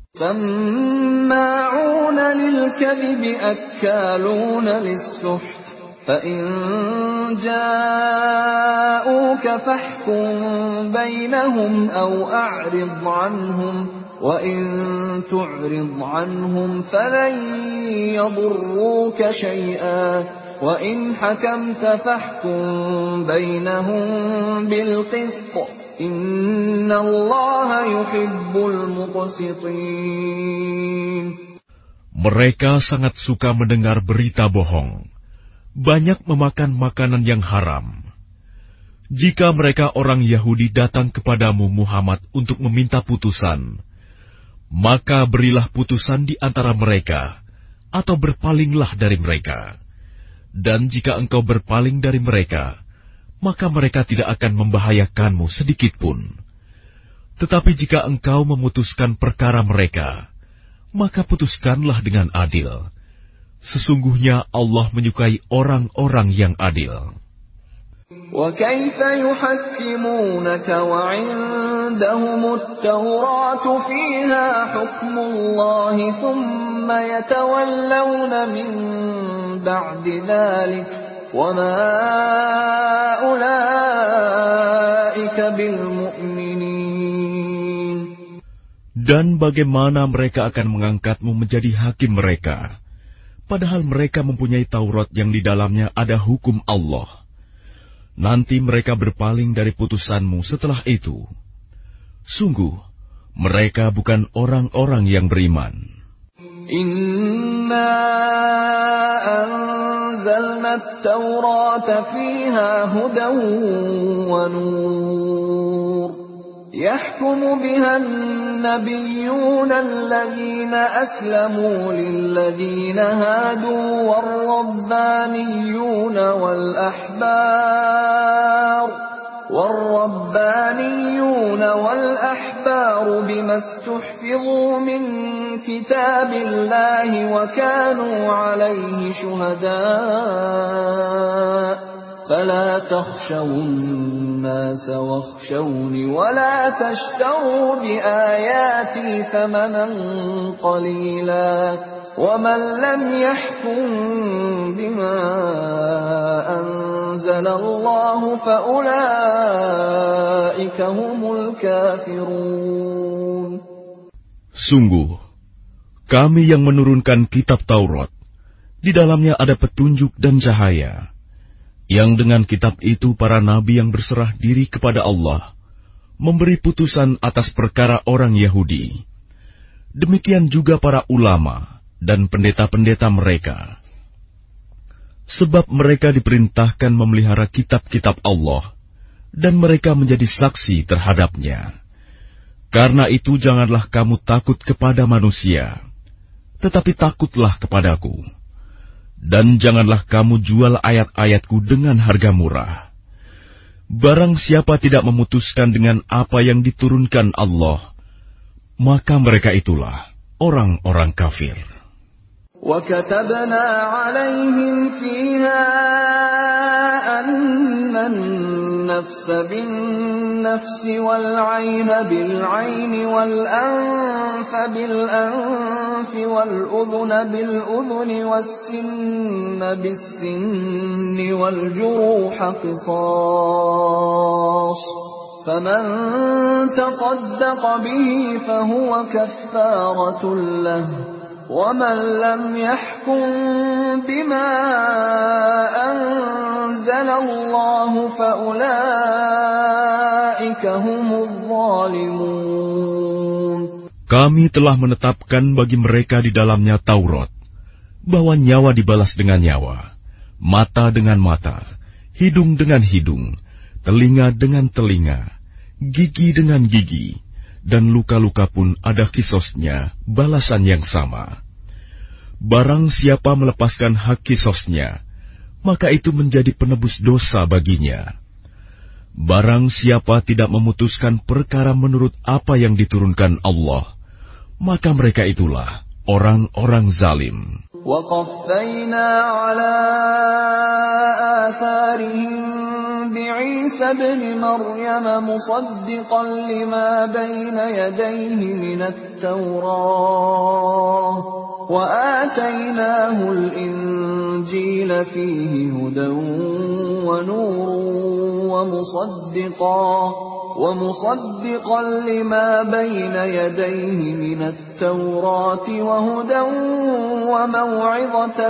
سَمَّاعُونَ لِلْكَذِبِ أَكَّالُونَ لِلسُّحْتِ فَإِنْ جَاءُوكَ فَاحْكُمْ بَيْنَهُمْ أَوْ أَعْرِضْ عَنْهُمْ وَإِنْ تُعْرِضْ عَنْهُمْ فَلَنْ يَضُرُّوكَ شَيْئًا وَإِنْ حَكَمْتَ فَاحْكُمْ بَيْنَهُمْ بِالْقِسْطِ إِنَّ اللَّهَ يُحِبُّ الْمُقْسِطِينَ. Mereka sangat suka mendengar berita bohong. banyak memakan makanan yang haram. Jika mereka orang Yahudi datang kepadamu Muhammad untuk meminta putusan, maka berilah putusan di antara mereka, atau berpalinglah dari mereka. Dan jika engkau berpaling dari mereka, maka mereka tidak akan membahayakanmu sedikitpun. Tetapi jika engkau memutuskan perkara mereka, maka putuskanlah dengan adil. Sesungguhnya Allah menyukai orang-orang yang adil. وَكَيْفَ يُحَكِّمُونَكَ وَعِندَهُمُ التَّوْرَاةُ فِيهَا حُكْمُ اللَّهِ ثُمَّ يَتَوَلَّوْنَ مِن بَعْدِ ذَلِكَ وَمَا أُولَئِكَ بِالْمُؤْمِنِينَ. Dan bagaimana mereka akan mengangkatmu menjadi hakim mereka, padahal mereka mempunyai Taurat yang di dalamnya ada hukum Allah. Nanti mereka berpaling dari putusanmu setelah itu. Sungguh, mereka bukan orang-orang yang beriman. Inna anzalna at-taurata fiha hudan wa nur. Yahkumu biha an-nabiyyuna alladhina aslamu lilladhina hadu war-rabbaniyyuna wal-ahbar والربانيون والأحبار بما استحفظوا من كتاب الله وكانوا عليه شهداء فلا تخشوا الناس واخشوني ولا تشتروا بآياتي ثمنا قليلا ومن لم يحكم بما أنزل الله فأولئك هم الكافرون. Sungguh, kami yang menurunkan kitab Taurat, di dalamnya ada petunjuk dan cahaya, yang dengan kitab itu para nabi yang berserah diri kepada Allah memberi putusan atas perkara orang Yahudi. Demikian juga para ulama dan pendeta-pendeta mereka. Sebab mereka diperintahkan memelihara kitab-kitab Allah, dan mereka menjadi saksi terhadapnya. Karena itu janganlah kamu takut kepada manusia, tetapi takutlah kepadaku. Dan janganlah kamu jual ayat-ayatku dengan harga murah. Barang siapa tidak memutuskan dengan apa yang diturunkan Allah, maka mereka itulah orang-orang kafir. وَكَتَبْنَا عَلَيْهِمْ فِيهَا أَنَّ النَّفْسَ بِالنَّفْسِ وَالْعَيْنَ بِالْعَيْنِ وَالْأَنفَ بِالْأَنفِ وَالْأُذُنَ بِالْأُذُنِ وَالسِّنَّ بِالسِّنِّ وَالْجُرُوحَ قِصَاصٌ فَمَنْ تَصَدَّقَ بِهِ فَهُوَ كَفَّارَةٌ لَهُ وَمَنْ لَمْ يَحْكُمْ بِمَا أَنزَلَ اللَّهُ فَأُولَئِكَ هُمُ الظَّالِمُونَ. Kami telah menetapkan bagi mereka di dalamnya Taurat, bahwa nyawa dibalas dengan nyawa, mata dengan mata, hidung dengan hidung, telinga dengan telinga, gigi dengan gigi, dan luka-luka pun ada kisosnya, balasan yang sama. Barang siapa melepaskan hak kisosnya, maka itu menjadi penebus dosa baginya. Barang siapa tidak memutuskan perkara menurut apa yang diturunkan Allah, maka mereka itulah orang-orang zalim. وَقَفَّيْنَا عَلَى آثَارِهِمْ بِعِيسَى ابْنِ مَرْيَمَ مُصَدِّقًا لِمَا بَيْنَ يَدَيْهِ مِنَ التَّوْرَاةِ وَآتَيْنَاهُ الْإِنْجِيلَ فِيهِ هُدًى وَنُورٌ وَمُصَدِّقًا وَمُصَدِّقًا لِمَا بَيْنَ يَدَيْهِ مِنَ التَّوْرَاةِ وَهُدًى وَمَوْعِظَةً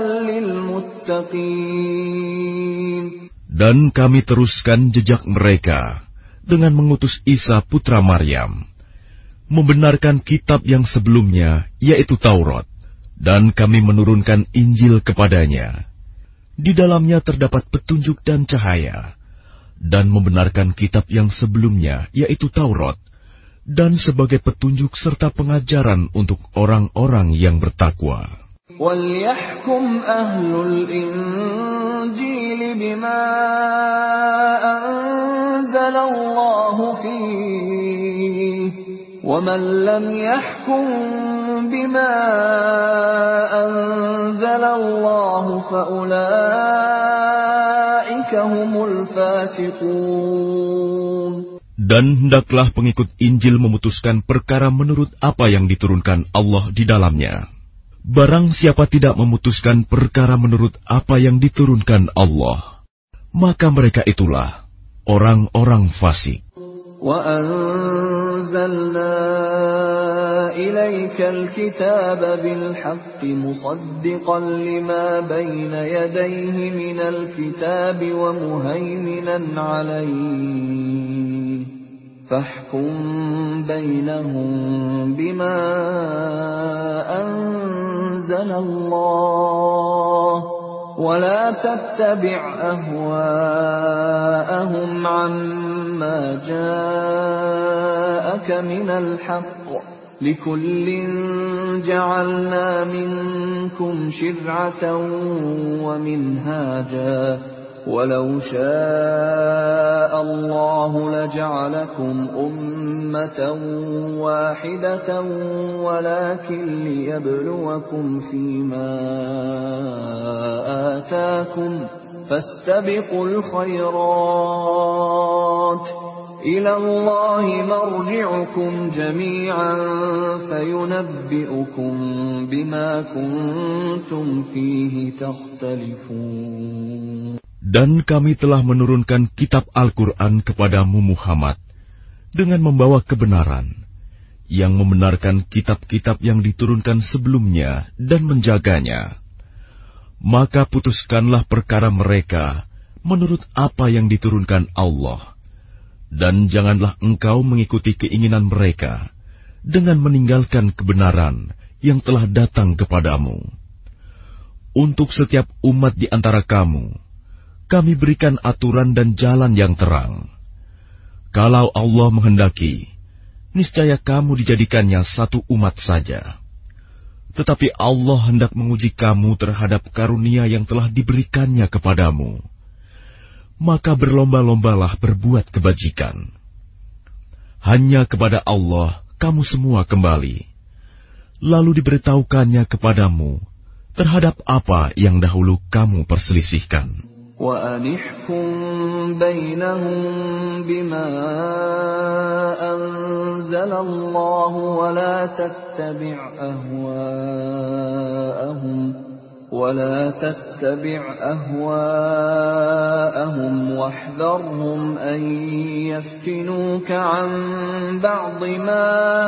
لِلْمُتَّقِينَ. Dan kami teruskan jejak mereka dengan mengutus Isa putra Maryam, membenarkan kitab yang sebelumnya, yaitu Taurat, dan kami menurunkan Injil kepadanya. Di dalamnya terdapat petunjuk dan cahaya, dan membenarkan kitab yang sebelumnya, yaitu Taurat, dan sebagai petunjuk serta pengajaran untuk orang-orang yang bertakwa. وَلْيَحْكُمْ أَهْلُ الْإِنْجِيلِ بِمَا أَنزَلَ اللَّهُ فِيهِ وَمَنْ لَمْ يَحْكُمْ بِمَا أَنزَلَ اللَّهُ فَأُولَئِكَ هُمُ الْفَاسِقُونَ. Dan hendaklah pengikut Injil memutuskan perkara menurut apa yang diturunkan Allah di dalamnya. Barang siapa tidak memutuskan perkara menurut apa yang diturunkan Allah, maka mereka itulah orang-orang fasik. وَأَنزَلْنَا إِلَيْكَ الْكِتَابَ بِالْحَقِّ مُصَدِّقًا لِمَا بَيْنَ يَدَيْهِ مِنَ الْكِتَابِ وَمُهَيْمِنًا عَلَيْهِ فَاحْكُمْ بَيْنَهُم بِمَا أَنزَلَ اللَّهُ وَلَا تَتَّبِعْ أَهْوَاءَهُمْ عَمَّا جَاءَكَ مِنَ الْحَقِّ لِكُلٍّ جَعَلْنَا مِنكُمْ شِرْعَةً وَمِنْهَاجًا وَلَوْ شَاءَ اللَّهُ لَجَعَلَكُمْ أُمَّةً وَاحِدَةً وَلَكِنْ لِيَبْلُوَكُمْ فِيمَا آتَاكُمْ فَاسْتَبِقُوا الْخَيْرَاتِ إِلَى اللَّهِ مَرْجِعُكُمْ جَمِيعًا فَيُنَبِّئُكُم بِمَا كُنتُمْ فِيهِ تَخْتَلِفُونَ. Dan kami telah menurunkan kitab Al-Quran kepadamu Muhammad dengan membawa kebenaran, yang membenarkan kitab-kitab yang diturunkan sebelumnya dan menjaganya. Maka putuskanlah perkara mereka menurut apa yang diturunkan Allah, dan janganlah engkau mengikuti keinginan mereka dengan meninggalkan kebenaran yang telah datang kepadamu. Untuk setiap umat di antara kamu, kami berikan aturan dan jalan yang terang. Kalau Allah menghendaki, niscaya kamu dijadikannya satu umat saja. Tetapi Allah hendak menguji kamu terhadap karunia yang telah diberikannya kepadamu. Maka berlomba-lombalah berbuat kebajikan. Hanya kepada Allah kamu semua kembali. Lalu diberitahukannya kepadamu terhadap apa yang dahulu kamu perselisihkan. وَأَنِحْكُمْ بَيْنَهُم بِمَا أَنزَلَ اللَّهُ وَلَا تَتَّبِعْ أَهْوَاءَهُمْ وَلَا تَتَّبِعْ أَهْوَاءَهُمْ وَاحْذَرْهُمْ أَن يَفْتِنُوكَ عَن بَعْضِ مَا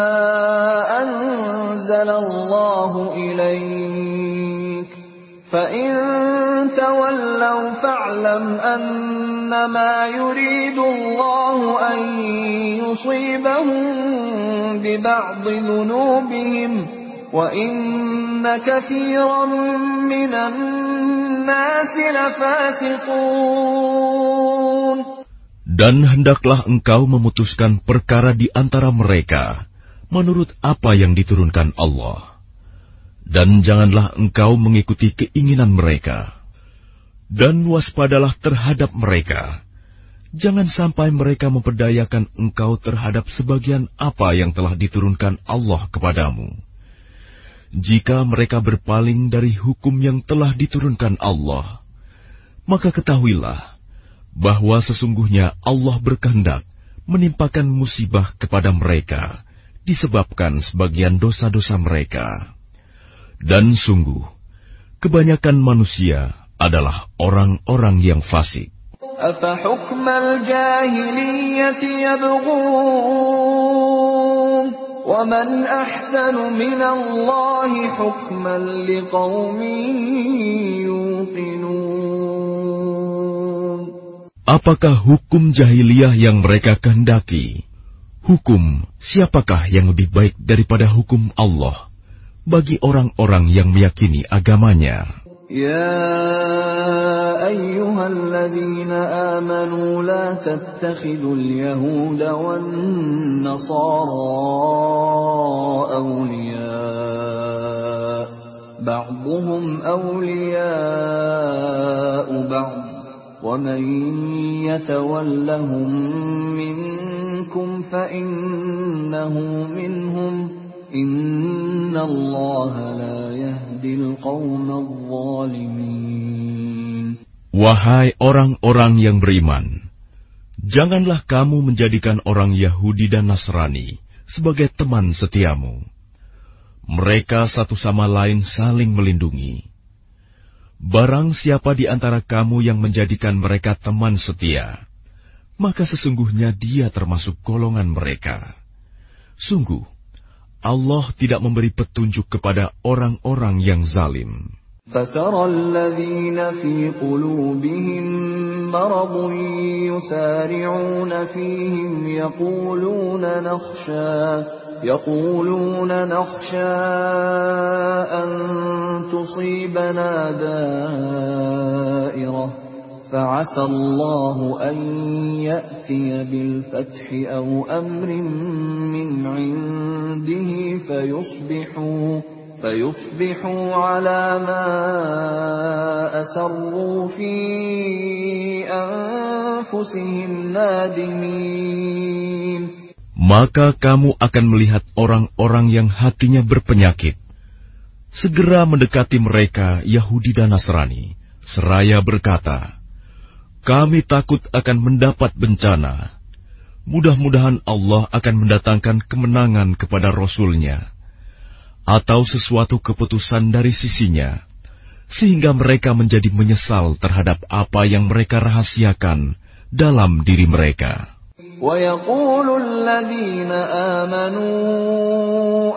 أَنزَلَ اللَّهُ إِلَيْكَ فَإِن تَوَلَّوْا فَاعْلَمْ أَنَّمَا يُرِيدُ اللَّهُ أَن يُصِيبَهُم بِبَعْضِ ذُنُوبِهِمْ وَإِنَّ كَثِيرًا مِّنَ النَّاسِ لَفَاسِقُونَ. Dan hendaklah engkau memutuskan perkara di antara mereka menurut apa yang diturunkan Allah. Dan janganlah engkau mengikuti keinginan mereka. Dan waspadalah terhadap mereka. Jangan sampai mereka memperdayakan engkau terhadap sebagian apa yang telah diturunkan Allah kepadamu. Jika mereka berpaling dari hukum yang telah diturunkan Allah, maka ketahuilah bahwa sesungguhnya Allah berkehendak menimpakan musibah kepada mereka disebabkan sebagian dosa-dosa mereka. Dan sungguh, kebanyakan manusia adalah orang-orang yang fasik. أَفَحُكْمَ الْجَاهِلِيَّةِ يَبْغُونَ وَمَنْ أَحْسَنُ مِنَ اللَّهِ حُكْمًا لِقَوْمٍ يُوقِنُونَ. Apakah hukum jahiliyah yang mereka kehendaki? Hukum siapakah yang lebih baik daripada hukum Allah bagi orang-orang yang meyakini agamanya? Ya الذين آمنوا لا تتخذوا اليهود والنصارى أولياء بعضهم أولياء بعض ومن يتولهم منكم فإنه منهم إن الله لا يهدي القوم الظالمين. Wahai orang-orang yang beriman, janganlah kamu menjadikan orang Yahudi dan Nasrani sebagai teman setiamu. Mereka satu sama lain saling melindungi. Barang siapa di antara kamu yang menjadikan mereka teman setia, maka sesungguhnya dia termasuk golongan mereka. Sungguh, Allah tidak memberi petunjuk kepada orang-orang yang zalim. فَتَرَى الَّذِينَ فِي قُلُوبِهِم مَّرَضٌ يُسَارِعُونَ فِيهِمْ يَقُولُونَ نَخْشَىٰ يَقُولُونَ نَخْشَىٰ أَن تُصِيبَنَا دَائِرَةٌ فَعَسَى اللَّهُ أَن يَأْتِيَ بِالْفَتْحِ أَوْ أَمْرٍ مِّنْ عِندِهِ فَيُصْبِحُوا فَيُصْبِحُوا عَلَىٰ مَا أَسَرُّوا فِي أَنفُسِهِمْ نَادِمِينَ. Maka kamu akan melihat orang-orang yang hatinya berpenyakit segera mendekati mereka Yahudi dan Nasrani, seraya berkata, kami takut akan mendapat bencana. Mudah-mudahan Allah akan mendatangkan kemenangan kepada Rasul-Nya atau sesuatu keputusan dari sisinya, sehingga mereka menjadi menyesal terhadap apa yang mereka rahasiakan dalam diri mereka. وَيَقُولُ الَّذِينَ آمَنُوا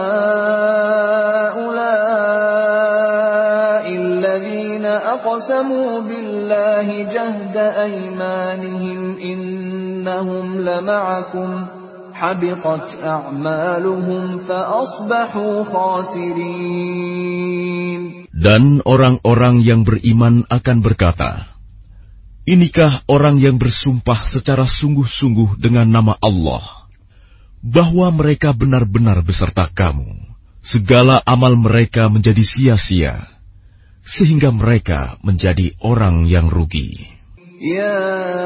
أَهَٰؤُلَاءِ الَّذِينَ أَقْسَمُوا بِاللَّهِ جَهْدَ أَيْمَانِهِمْ إِنَّهُمْ لَمَعَكُمْ حَبِطَتْ أَعْمَالُهُمْ فَأَصْبَحُوا خَاسِرِينَ. Dan orang-orang yang beriman akan berkata, inikah orang yang bersumpah secara sungguh-sungguh dengan nama Allah, bahwa mereka benar-benar beserta kamu. Segala amal mereka menjadi sia-sia, sehingga mereka menjadi orang yang rugi. Ya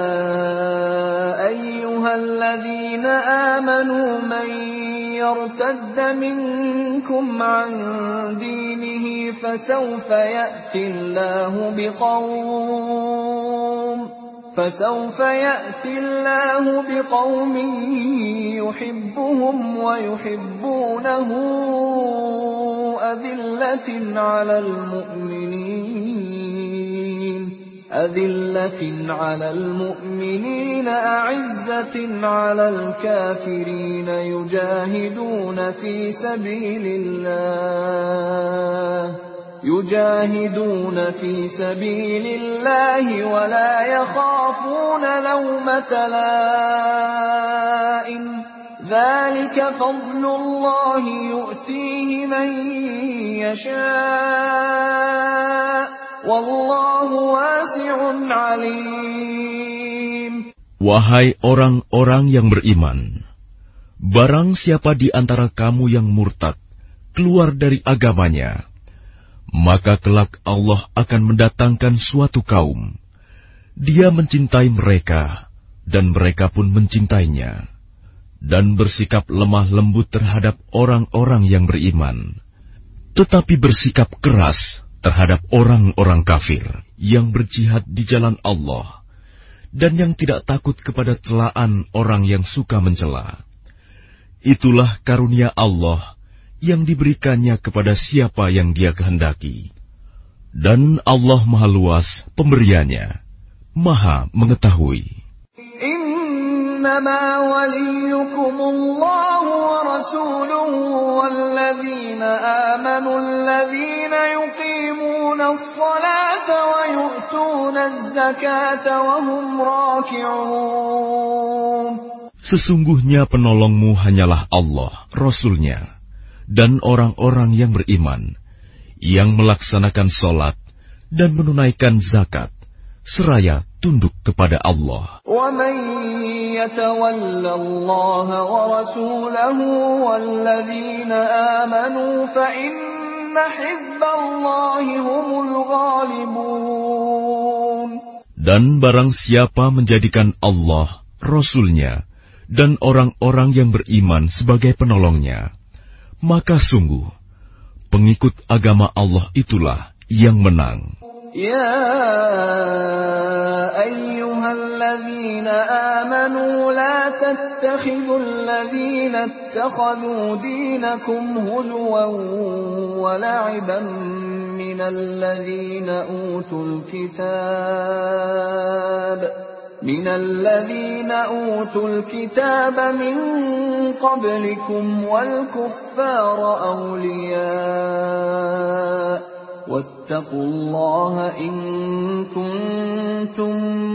ayyuhalladzina amanu man yartadda minkum an dinihi fasawfa ya'ti Allahu biqawm fasawfa ya'ti Allahu biqawmin yuhibbuhum wa yuhibbunahu adillatin 'alal mu'minin أذلة على المؤمنين أعزة على الكافرين يجاهدون في سبيل الله يجاهدون في سبيل الله ولا يخافون لومة لائم ذلك فضل الله يؤتيه من يشاء Wallahu wasi'un alim. Wahai orang-orang yang beriman, barang siapa di antara kamu yang murtad keluar dari agamanya, maka kelak Allah akan mendatangkan suatu kaum. Dia mencintai mereka dan mereka pun mencintainya, dan bersikap lemah lembut terhadap orang-orang yang beriman, tetapi bersikap keras terhadap orang-orang kafir yang berjihad di jalan Allah dan yang tidak takut kepada celaan orang yang suka mencela. Itulah karunia Allah yang diberikannya kepada siapa yang Dia kehendaki. Dan Allah Maha Luas pemberiannya, Maha mengetahui. إنما وليكم الله ورسوله والذين آمنوا الذين يقيمون الصلاة ويؤتون الزكاة وهم راكعون. Sesungguhnya penolongmu hanyalah Allah, Rasul-Nya, dan orang-orang yang beriman, yang melaksanakan solat dan menunaikan zakat, seraya tunduk kepada Allah. وَمَن يَتَوَلَّ اللَّهَ وَرَسُولَهُ وَالَّذِينَ آمَنُوا فَإِنَّ حِزْبَ اللَّهِ هُمُ الْغَالِبُونَ. Dan barang siapa menjadikan Allah, Rasul-Nya, dan orang-orang yang beriman sebagai penolongnya, maka sungguh pengikut agama Allah itulah yang menang. Ya ayyuhalladzina amanu la tattakhidul ladzina ittakhadhu dinakum huzwan wa la'iban minal ladzina utul kitab من الذين أوتوا الكتاب من قبلكم والكفار أولياء واتقوا الله إن كنتم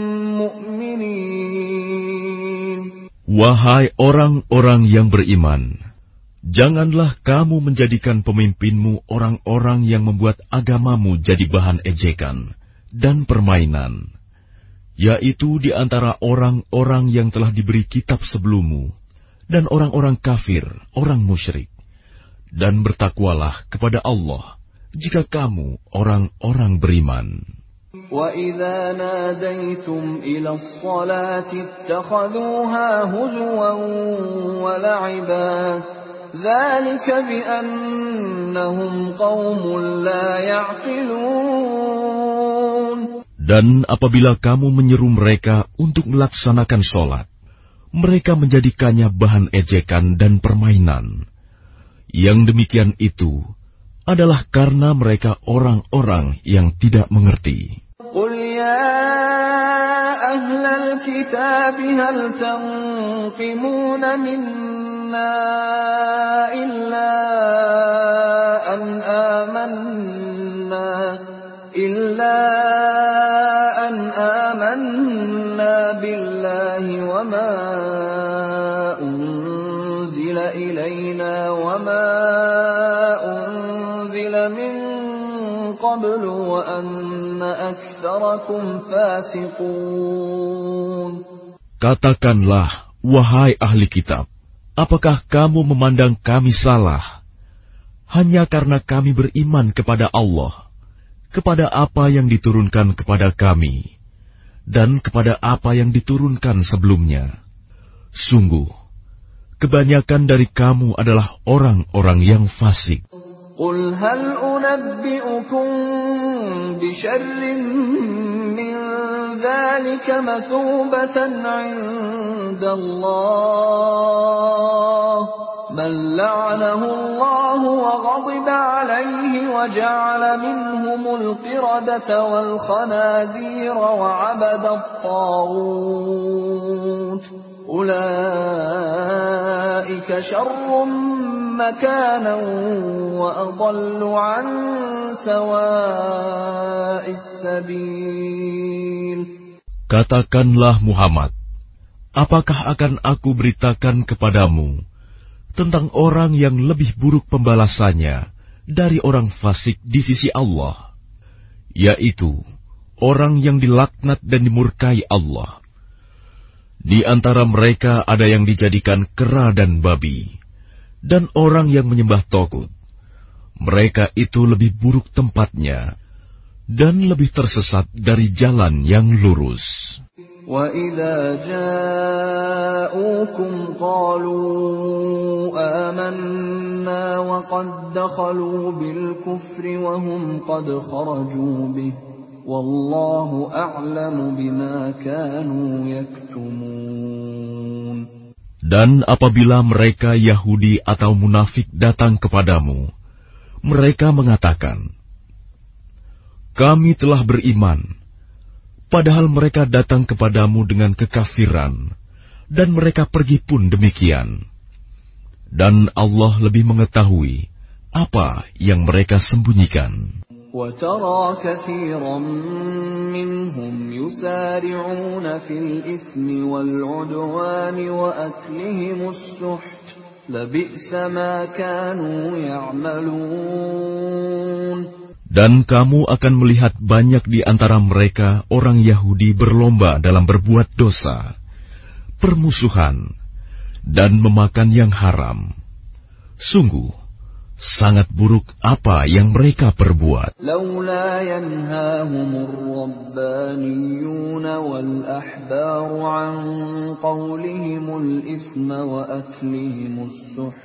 مؤمنين. Wahai orang-orang yang beriman, janganlah kamu menjadikan pemimpinmu orang-orang yang membuat agamamu jadi bahan ejekan dan permainan, yaitu di antara orang-orang yang telah diberi kitab sebelummu, dan orang-orang kafir, orang musyrik. Dan bertakwalah kepada Allah, jika kamu orang-orang beriman. وَإِذَا نَادَيْتُمْ إِلَى الصَّلَاةِ اتَّخَذُوهَا هُزُوًا وَلَعِبًا ذَلِكَ بِأَنَّهُمْ قَوْمٌ لَا يَعْقِلُونَ. Dan apabila kamu menyeru mereka untuk melaksanakan sholat, mereka menjadikannya bahan ejekan dan permainan. Yang demikian itu adalah karena mereka orang-orang yang tidak mengerti. Qul ya ahlal kitab hal tanqimuna minna illa an amanna illa an amanna billahi wa ma unzila ilayna wa ma unzila min qablu wa anna aktsarakum fasiqun. Katakanlah, wahai ahli kitab, apakah kamu memandang kami salah hanya karena kami beriman kepada Allah, kepada apa yang diturunkan kepada kami, dan kepada apa yang diturunkan sebelumnya? Sungguh, kebanyakan dari kamu adalah orang-orang yang fasik. Qul hal unabbi'ukum bisyarrin min dzalika mathubatan 'indallah بل لعنه الله وغضب عليه وجعل منهم القردة والخنازير وعبد الطاغوت أولئك شر مكانا وأضل عن سواء السبيل. Katakanlah Muhammad, apakah akan aku beritakan kepadamu tentang orang yang lebih buruk pembalasannya dari orang fasik di sisi Allah, yaitu orang yang dilaknat dan dimurkai Allah. Di antara mereka ada yang dijadikan kera dan babi, dan orang yang menyembah togut. Mereka itu lebih buruk tempatnya, dan lebih tersesat dari jalan yang lurus. وَإِذَا جَاءُوكُمْ قَالُوا آمَنَّا وَقَدْ دَخَلُوا بِالْكُفْرِ وَهُمْ قَدْ خَرَجُوا بِهِ وَاللَّهُ أَعْلَمُ بِمَا كَانُوا يَكْتُمُونَ. Dan apabila mereka Yahudi atau munafik datang kepadamu, mereka mengatakan, kami telah beriman, padahal mereka datang kepadamu dengan kekafiran, dan mereka pergi pun demikian. Dan Allah lebih mengetahui apa yang mereka sembunyikan. وَتَرَى كَثِيرًا مِّنْهُمْ يُسَارِعُونَ فِي الْإِثْمِ وَالْعُدْوَانِ وَأَكْلِهِمُ السُّحْتَ لَبِئْسَ مَا كَانُوا يَعْمَلُونَ. Dan kamu akan melihat banyak di antara mereka orang Yahudi berlomba dalam berbuat dosa, permusuhan, dan memakan yang haram. Sungguh, sangat buruk apa yang mereka perbuat. Laula yanhahumur rabbaniyuna wal ahbaru an qawlihimul ithma wa aklihimus suht.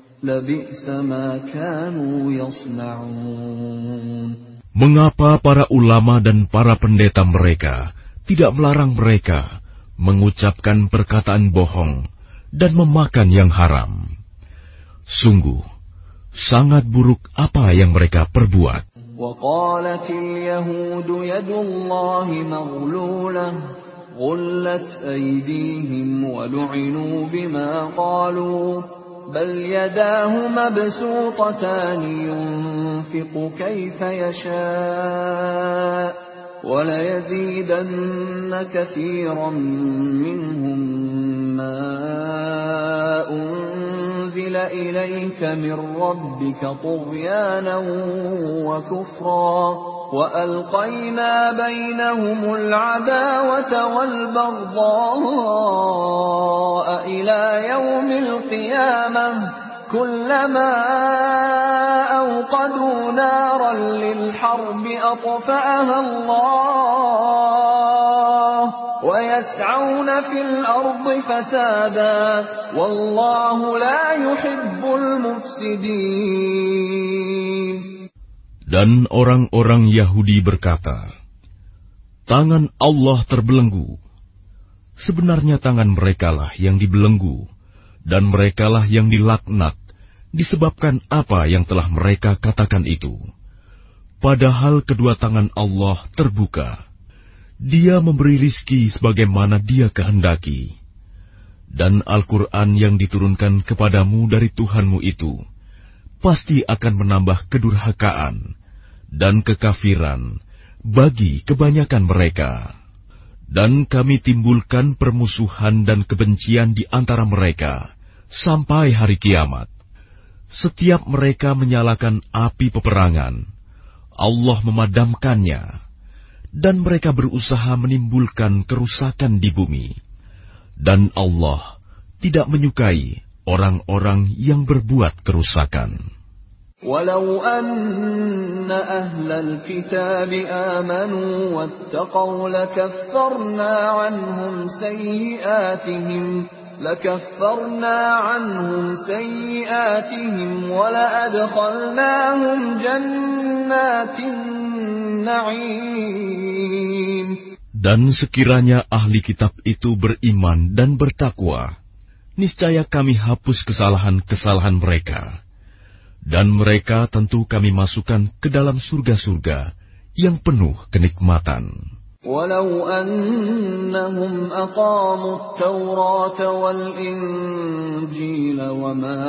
Mengapa para ulama dan para pendeta mereka tidak melarang mereka mengucapkan perkataan bohong dan memakan yang haram? Sungguh, sangat buruk apa yang mereka perbuat. وَقَالَتِ الْيَهُودُ يَدُ اللَّهِ مَغْلُولَةٌ غُلَّتْ أَيْدِيهِمْ وَلُعِنُوا بِمَا قَالُوا بل يداه مبسوطتان ينفق كيف يشاء وليزيدن كثيرا منهم ما أنزل إليك من ربك طغيانا وكفرا وألقينا بينهم العداوة والبغضاء إلى يوم القيامة كلما أوقدوا نارا للحرب أطفأها الله ويسعون في الأرض فسادا والله لا يحب المفسدين. Dan orang-orang Yahudi berkata, tangan Allah terbelenggu. Sebenarnya tangan merekalah yang dibelenggu, dan merekalah yang dilaknat, disebabkan apa yang telah mereka katakan itu. Padahal kedua tangan Allah terbuka. Dia memberi rizki sebagaimana Dia kehendaki. Dan Al-Quran yang diturunkan kepadamu dari Tuhanmu itu, pasti akan menambah kedurhakaan dan kekafiran bagi kebanyakan mereka. Dan kami timbulkan permusuhan dan kebencian di antara mereka sampai hari kiamat. Setiap mereka menyalakan api peperangan, Allah memadamkannya, dan mereka berusaha menimbulkan kerusakan di bumi. Dan Allah tidak menyukai orang-orang yang berbuat kerusakan. ولو أن أهل الكتاب آمنوا واتقوا لكفرنا عنهم سيئاتهم لكفرنا عنهم سيئاتهم ولأدخلناهم جنات النعيم. Dan sekiranya ahli kitab itu beriman dan bertakwa, niscaya kami hapus kesalahan-kesalahan mereka. Dan mereka tentu kami masukkan ke dalam surga-surga yang penuh kenikmatan. Walau annahum aqamu at-taurata wal-injila wa ma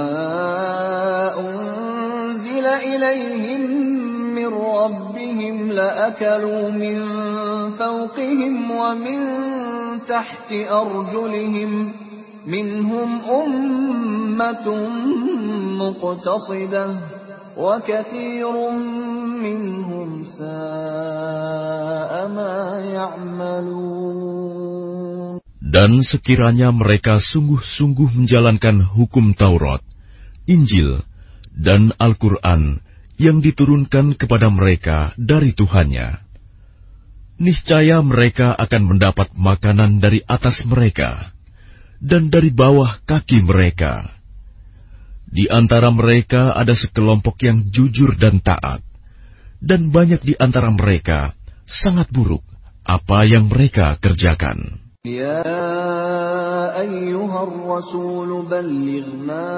unzila ilayhim min rabbihim la'akalu min fawqihim wa min tahti arjulihim minhum ummatun muqtasidah wa katsirun minhum sa'a ma ya'malun. Dan sekiranya mereka sungguh-sungguh menjalankan hukum Taurat, Injil, dan Al-Quran yang diturunkan kepada mereka dari Tuhannya, niscaya mereka akan mendapat makanan dari atas mereka dan dari bawah kaki mereka. Di antara mereka ada sekelompok yang jujur dan taat, dan banyak di antara mereka sangat buruk apa yang mereka kerjakan. Ya ayyuhar rasul balligh ma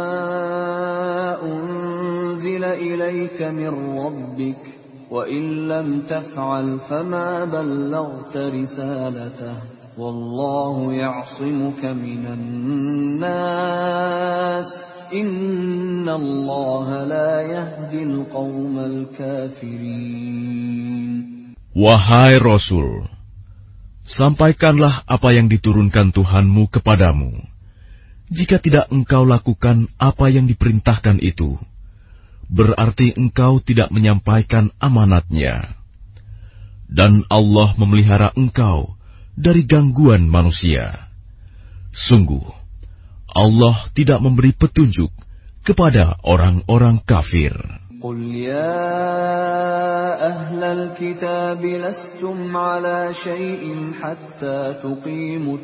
unzila ilayka min rabbik wa in lam taf'al fama ballaghta risalatahu wallahu ya'simuka minan nas innallaha la yahdil qaumal kafirin. Wahai Rasul, sampaikanlah apa yang diturunkan Tuhanmu kepadamu. Jika tidak engkau lakukan apa yang diperintahkan itu, berarti engkau tidak menyampaikan amanatnya. Dan Allah memelihara engkau dari gangguan manusia. Sungguh, Allah tidak memberi petunjuk kepada orang-orang kafir. قل يا أهل الكتاب لستم على شيء حتى تقيموا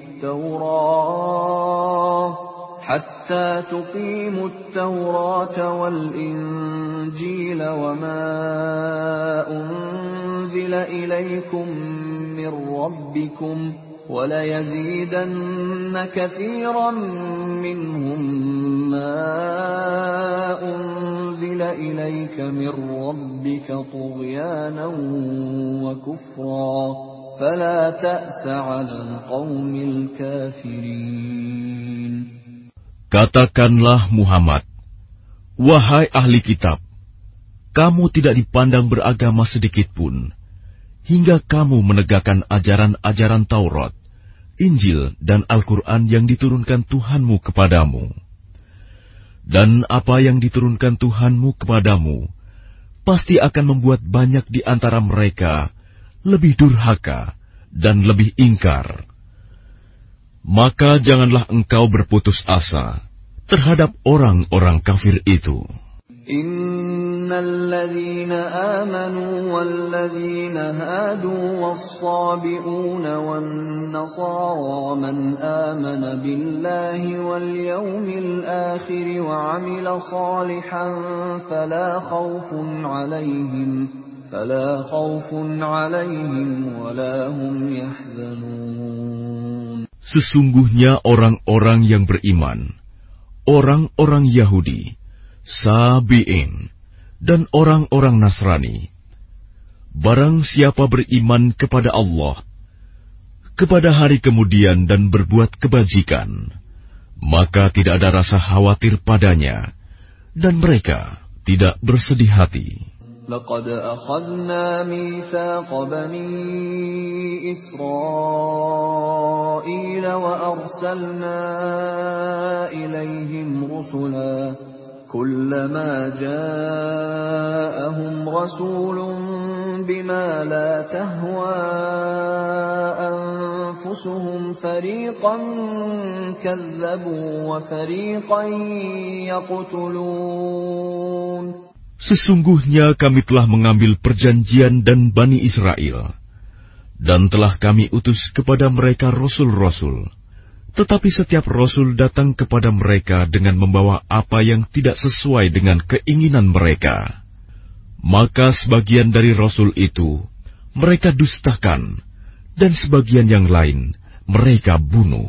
التوراة حتى تقيموا التوراة والإنجيل وما أنزل إليكم من ربكم وَلَيَزِيدَنَّ كَثِيرًا مِّنْهُمْ مَا أُنزِلَ إِلَيْكَ مِنْ رَبِّكَ طُغْيَانًا وَكُفْرًا فَلَا تَأْسَ عَلَى الْقَوْمِ الْكَافِرِينَ. Katakanlah Muhammad, wahai ahli kitab, kamu tidak dipandang beragama sedikitpun, hingga kamu menegakkan ajaran-ajaran Taurat, Injil dan Al-Quran yang diturunkan Tuhanmu kepadamu. Dan apa yang diturunkan Tuhanmu kepadamu pasti akan membuat banyak di antara mereka lebih durhaka dan lebih ingkar. Maka janganlah engkau berputus asa terhadap orang-orang kafir itu. Innal ladzina amanu wal ladzina hadu was-sabi'una wan nasara man amana billahi wal yawmil akhir wa 'amila salihan fala khaufun 'alaihim fala khaufun 'alaihim wa la hum yahzanun. Sesungguhnya orang-orang yang beriman, orang-orang Yahudi, Sabi'in, dan orang-orang Nasrani, barang siapa beriman kepada Allah, kepada hari kemudian dan berbuat kebajikan, maka tidak ada rasa khawatir padanya, dan mereka tidak bersedih hati. لقد أخذنا ميثاق بني إسرائيل وأرسلنا إليهم رسلا كلما جاءهم رسول بما لا تهوى أنفسهم فريقا كذبوا وفريقا يقتلون. Sesungguhnya kami telah mengambil perjanjian dan Bani Israel, dan telah kami utus kepada mereka rasul-rasul. Tetapi setiap rasul datang kepada mereka dengan membawa apa yang tidak sesuai dengan keinginan mereka. Maka sebagian dari rasul itu mereka dustakan, dan sebagian yang lain mereka bunuh.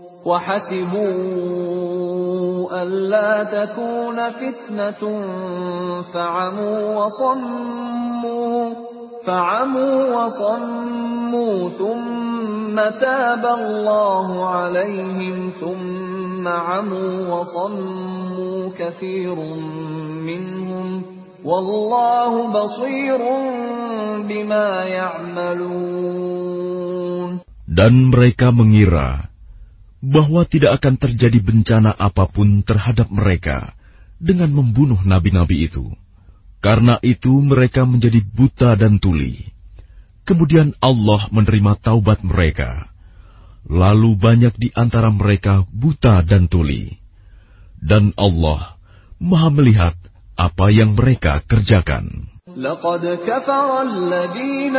وَحَسِبُوا أَلَّا تَكُونَ فِتْنَةٌ فَعَمُوا وَصَمُّوا فَعَمُوا وَصَمُّوا ثُمَّ تَابَ اللَّهُ عَلَيْهِمْ ثُمَّ عَمُوا وَصَمُّوا كَثِيرٌ مِّنْهُمْ وَاللَّهُ بَصِيرٌ بِمَا يَعْمَلُونَ. Dan mereka mengira bahwa tidak akan terjadi bencana apapun terhadap mereka dengan membunuh nabi-nabi itu. Karena itu mereka menjadi buta dan tuli. Kemudian Allah menerima taubat mereka. Lalu banyak di antara mereka buta dan tuli. Dan Allah Maha melihat apa yang mereka kerjakan. لقد كفر الذين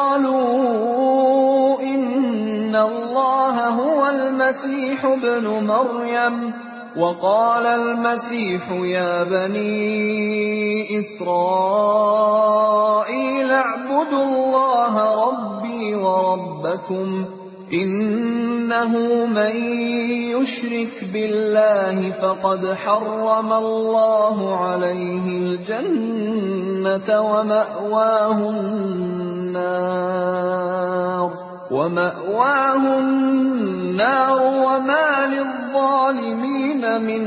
قالوا إن الله هو المسيح ابن مريم وقال المسيح يا بني إسرائيل اعبدوا الله ربي وربكم إنه من يشرك بالله فقد حرم الله عليه الجنة ومأواه النار ومأواه النار وما للظالمين من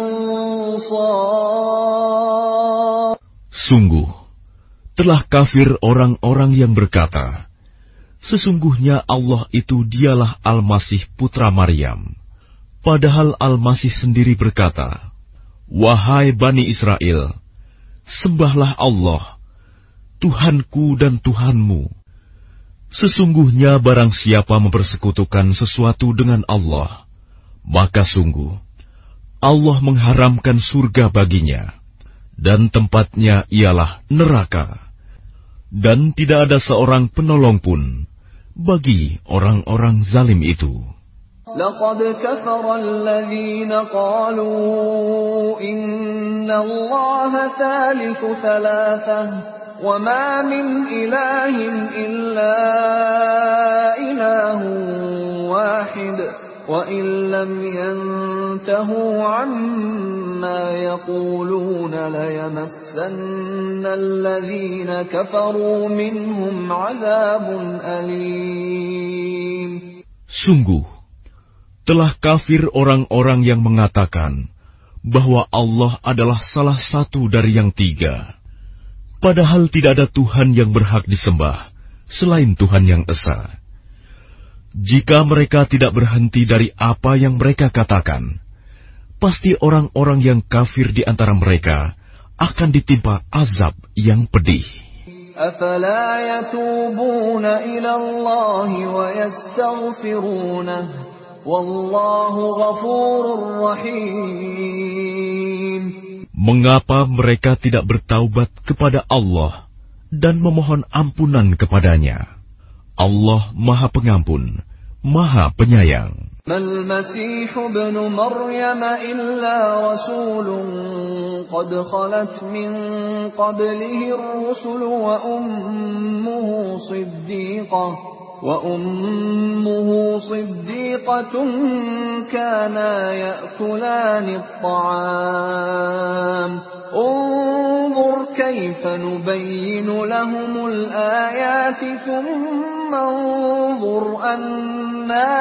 أنصار. Sungguh, telah kafir orang-orang yang berkata, sesungguhnya Allah itu dialah Al-Masih putra Maryam. Padahal Al-Masih sendiri berkata, wahai Bani Israel, Sembahlah Allah, Tuhanku dan Tuhanmu. Sesungguhnya barang siapa mempersekutukan sesuatu dengan Allah, maka sungguh Allah mengharamkan surga baginya, dan tempatnya ialah neraka. Dan tidak ada seorang penolong pun bagi orang-orang zalim itu. لقد كفر الذين قالوا إن الله ثالث ثلاثة وما من إله إلا إله واحد وإن لم ينتهوا عما يقولون ليمسن الذين كفروا منهم عذاب أليم. Sungguh, telah kafir orang-orang yang mengatakan bahwa Allah adalah salah satu dari yang tiga, padahal tidak ada Tuhan yang berhak disembah selain Tuhan yang Esa. Jika mereka tidak berhenti dari apa yang mereka katakan, pasti orang-orang yang kafir di antara mereka akan ditimpa azab yang pedih. أفلا يتوبون إلى الله ويستغفرونه والله غفور رحيم. Mengapa mereka tidak bertaubat kepada Allah dan memohon ampunan kepadanya? Allah Maha Pengampun, Maha Penyayang. ما المسيح ابن مريم إلا رسول قد خلت من قبله الرسل وأمه صديقة وأمه صديقة كانا يأكلان الطعام انظر كيف نبين لهم الآيات ثم انظر أنا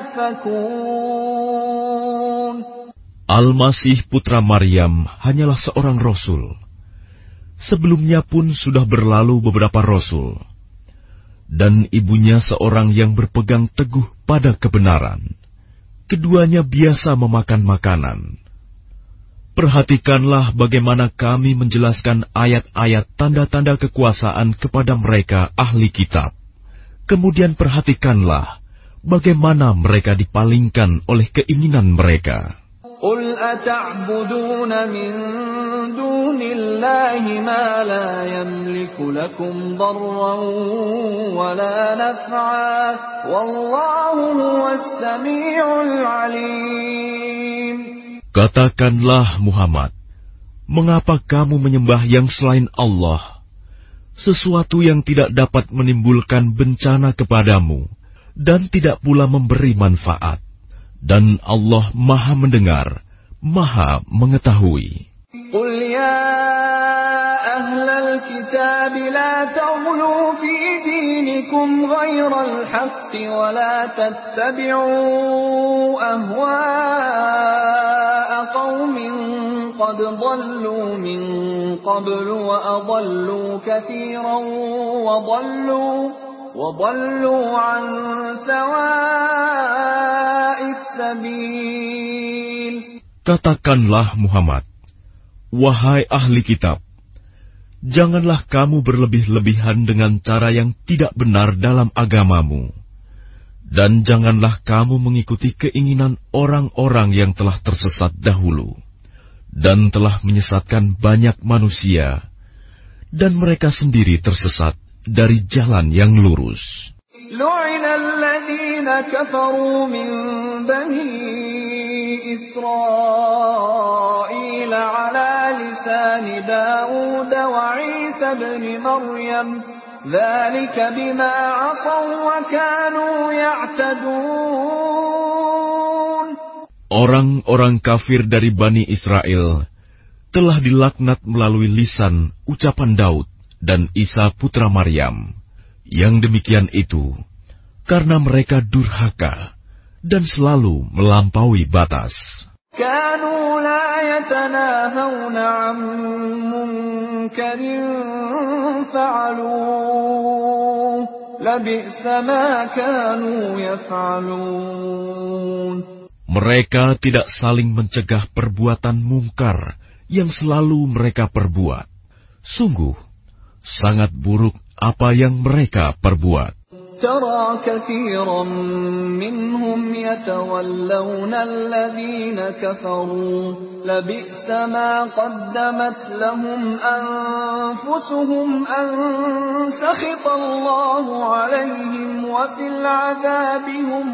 يؤفكون. Al-Masih putra Maryam hanyalah seorang rasul. Sebelumnya pun sudah berlalu beberapa rasul, dan ibunya seorang yang berpegang teguh pada kebenaran. Keduanya biasa memakan makanan. Perhatikanlah bagaimana kami menjelaskan ayat-ayat tanda-tanda kekuasaan kepada mereka ahli kitab. Kemudian perhatikanlah bagaimana mereka dipalingkan oleh keinginan mereka. قل أتعبدون من دون الله ما لا يملك لكم ضرا ولا نفعا والله هو السميع العليم. Katakanlah Muhammad, mengapa kamu menyembah yang selain Allah, sesuatu yang tidak dapat menimbulkan bencana kepadamu dan tidak pula memberi manfaat? Dan Allah Maha Mendengar, Maha Mengetahui. قل يا أهل الكتاب لا تغلوا في دينكم غير الحق ولا تتبعوا أهواء قوم قد ضلوا من قبل وأضلوا كثيرا وضلوا وضلوا عن سواء السبيل. Katakanlah Muhammad, wahai ahli kitab, janganlah kamu berlebih-lebihan dengan cara yang tidak benar dalam agamamu, dan janganlah kamu mengikuti keinginan orang-orang yang telah tersesat dahulu, dan telah menyesatkan banyak manusia, dan mereka sendiri tersesat dari jalan yang lurus. لعن الذين كفروا من بني إسرائيل على لسان داود وعيسى بن مريم ذلك بما عصوا وكانوا يعتدون. Orang-orang kafir dari Bani Israel telah dilaknat melalui lisan ucapan Daud dan Isa putra Maryam. Yang demikian itu karena mereka durhaka dan selalu melampaui batas. كانوا لا يتناهون عن منكر فعلوه لبئس ما كانوا يفعلون. Mereka tidak saling mencegah perbuatan mungkar yang selalu mereka perbuat. Sungguh, sangat buruk apa yang mereka perbuat. ترى كثيرا منهم يتولون الذين كفروا لبئس ما قدمت لهم أنفسهم أن سخط الله عليهم وفي العذاب هم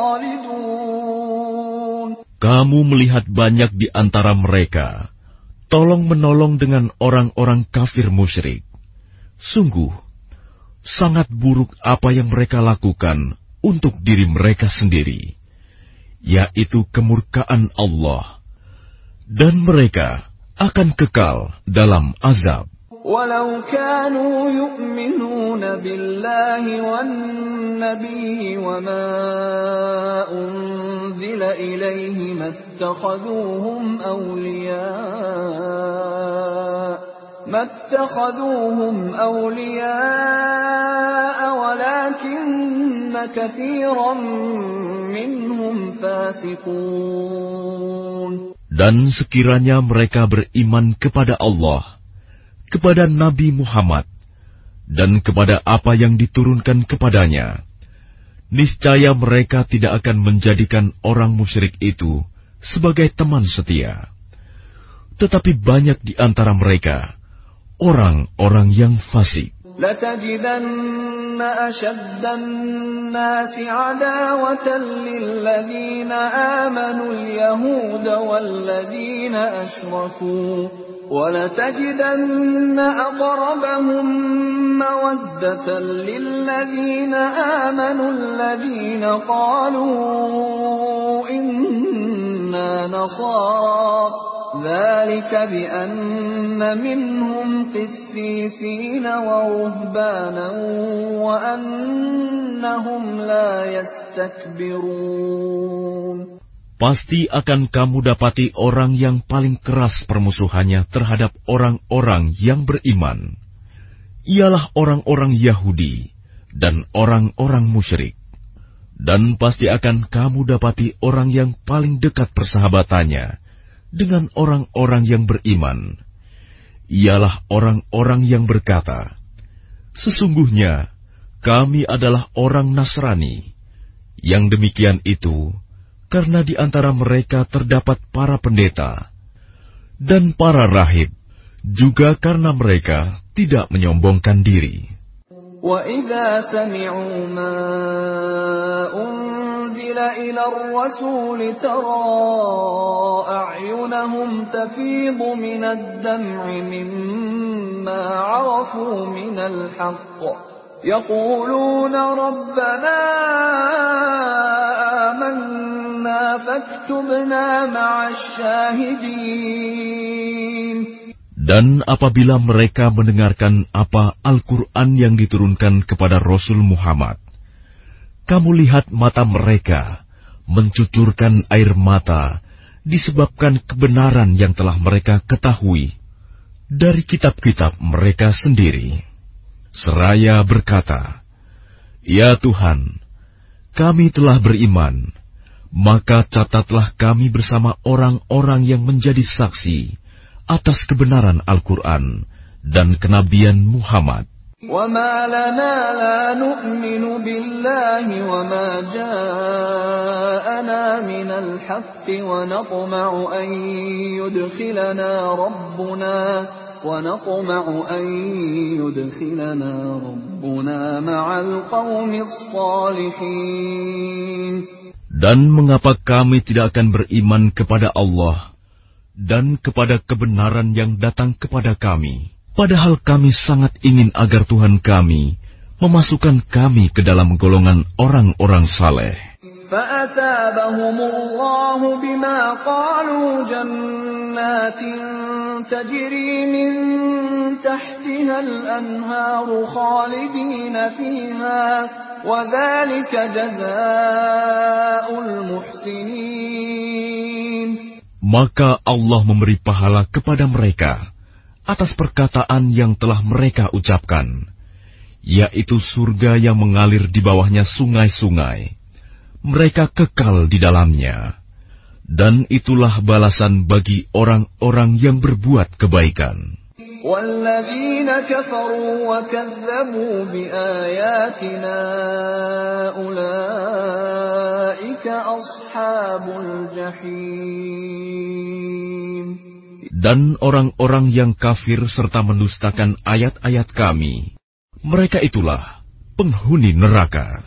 خالدون. Kamu melihat banyak di antara mereka tolong-menolong dengan orang-orang kafir musyrik. Sungguh, sangat buruk apa yang mereka lakukan untuk diri mereka sendiri, yaitu kemurkaan Allah, dan mereka akan kekal dalam azab. ولو كانوا يؤمنون بالله والنبي وما أنزل إليه ما اتخذوهم أولياء ما اتخذوهم أولياء ولكن كثيرا منهم فاسقون. Dan sekiranya mereka beriman kepada Allah, kepada Nabi Muhammad, dan kepada apa yang diturunkan kepadanya, niscaya mereka tidak akan menjadikan orang musyrik itu sebagai teman setia. Tetapi banyak di antara mereka orang-orang yang fasik. لَتَجِدَنَّ أَشَدَّ النَّاسِ عَدَاوَةً لِلَّذِينَ آمَنُوا الْيَهُودَ وَالَّذِينَ أَشْرَكُوا وَلَتَجِدَنَّ أَقْرَبَهُم مَّوَدَّةً لِلَّذِينَ آمَنُوا الَّذِينَ قَالُوا إِنَّا نَصَارَى ذلك بأن منهم قسيسين ورهبانا وأنهم لا يستكبرون. Pasti akan kamu dapati orang yang paling keras permusuhannya terhadap orang-orang yang beriman, ialah orang-orang Yahudi dan orang-orang musyrik. Dan pasti akan kamu dapati orang yang paling dekat persahabatannya dengan orang-orang yang beriman, ialah orang-orang yang berkata, sesungguhnya kami adalah orang Nasrani. Yang demikian itu karena di antara mereka terdapat para pendeta dan para rahib, juga karena mereka tidak menyombongkan diri. وَإِذَا سَمِعُوا مَا أُنزِلَ إِلَى الرَّسُولِ تَرَى أَعْيُنَهُمْ تَفِيضُ مِنَ الدَّمْعِ مِمَّا عَرَفُوا مِنَ الْحَقِّ يَقُولُونَ رَبَّنَا آمَنَّا فَاكْتُبْنَا مَعَ الشَّاهِدِينَ. Dan apabila mereka mendengarkan apa Al-Quran yang diturunkan kepada Rasul Muhammad, kamu lihat mata mereka mencucurkan air mata disebabkan kebenaran yang telah mereka ketahui dari kitab-kitab mereka sendiri. Seraya berkata, "Ya Tuhan, kami telah beriman, maka catatlah kami bersama orang-orang yang menjadi saksi atas kebenaran Al-Quran dan kenabian Muhammad." وَمَا لَنَا لَا نُؤْمِنُ بِاللَّهِ وَمَا جَاءَنَا مِنَ الْحَقِّ وَنَطْمَعُ أَن يُدْخِلَنَا رَبُّنَا وَنَطْمَعُ أَن يُدْخِلَنَا رَبُّنَا مَعَ الْقَوْمِ الصَّالِحِينَ. Dan mengapa kami tidak akan beriman kepada Allah dan kepada kebenaran yang datang kepada kami, padahal kami sangat ingin agar Tuhan kami memasukkan kami ke dalam golongan orang-orang saleh. فَأَثَابَهُمُ اللَّهُ بِمَا قَالُوا جَنَّاتٍ تَجْرِي مِن تَحْتِهَا الْأَنْهَارُ خَالِدِينَ فِيهَا وَذَلِكَ جَزَاءُ الْمُحْسِنِينَ. Maka Allah memberi pahala kepada mereka atas perkataan yang telah mereka ucapkan, yaitu surga yang mengalir di bawahnya sungai-sungai. Mereka kekal di dalamnya, dan itulah balasan bagi orang-orang yang berbuat kebaikan. وَالَّذِينَ كَفَرُوا وَكَذَّبُوا بِآيَاتِنَا أُولَئِكَ أَصْحَابُ الْجَحِيمِ. Dan orang-orang yang kafir serta mendustakan ayat-ayat Kami, mereka itulah penghuni neraka.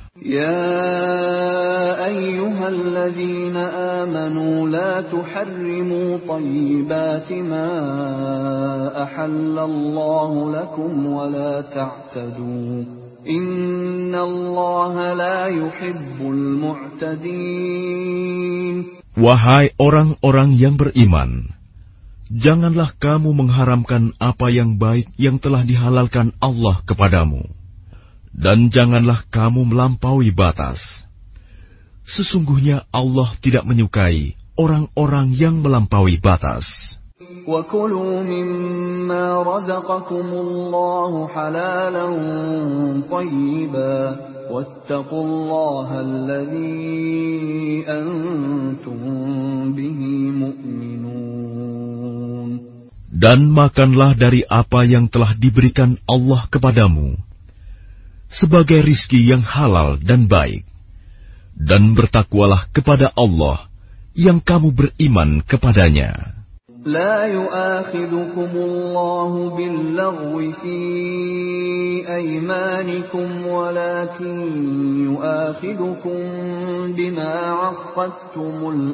يا أيها الذين آمنوا لا تحرموا طيبات ما أحل الله لكم ولا تعتدوا إن الله لا يحب المعتدين. Wahai orang-orang yang beriman, janganlah kamu mengharamkan apa yang baik yang telah dihalalkan Allah kepadamu. Dan janganlah kamu melampaui batas. Sesungguhnya Allah tidak menyukai orang-orang yang melampaui batas. وَكُلُوا مِمَّا رَزَقَكُمُ اللَّهُ حَلَالًا طَيِّبًا وَاتَّقُوا اللَّهَ الَّذِي أَنْتُمْ بِهِ مُؤْمِنُونَ. Dan makanlah dari apa yang telah diberikan Allah kepadamu sebagai rizki yang halal dan baik, dan bertakwalah kepada Allah yang kamu beriman kepadanya. لا يؤاخذكم الله باللغو في أيمانكم ولكن يؤاخذكم بما عقدتم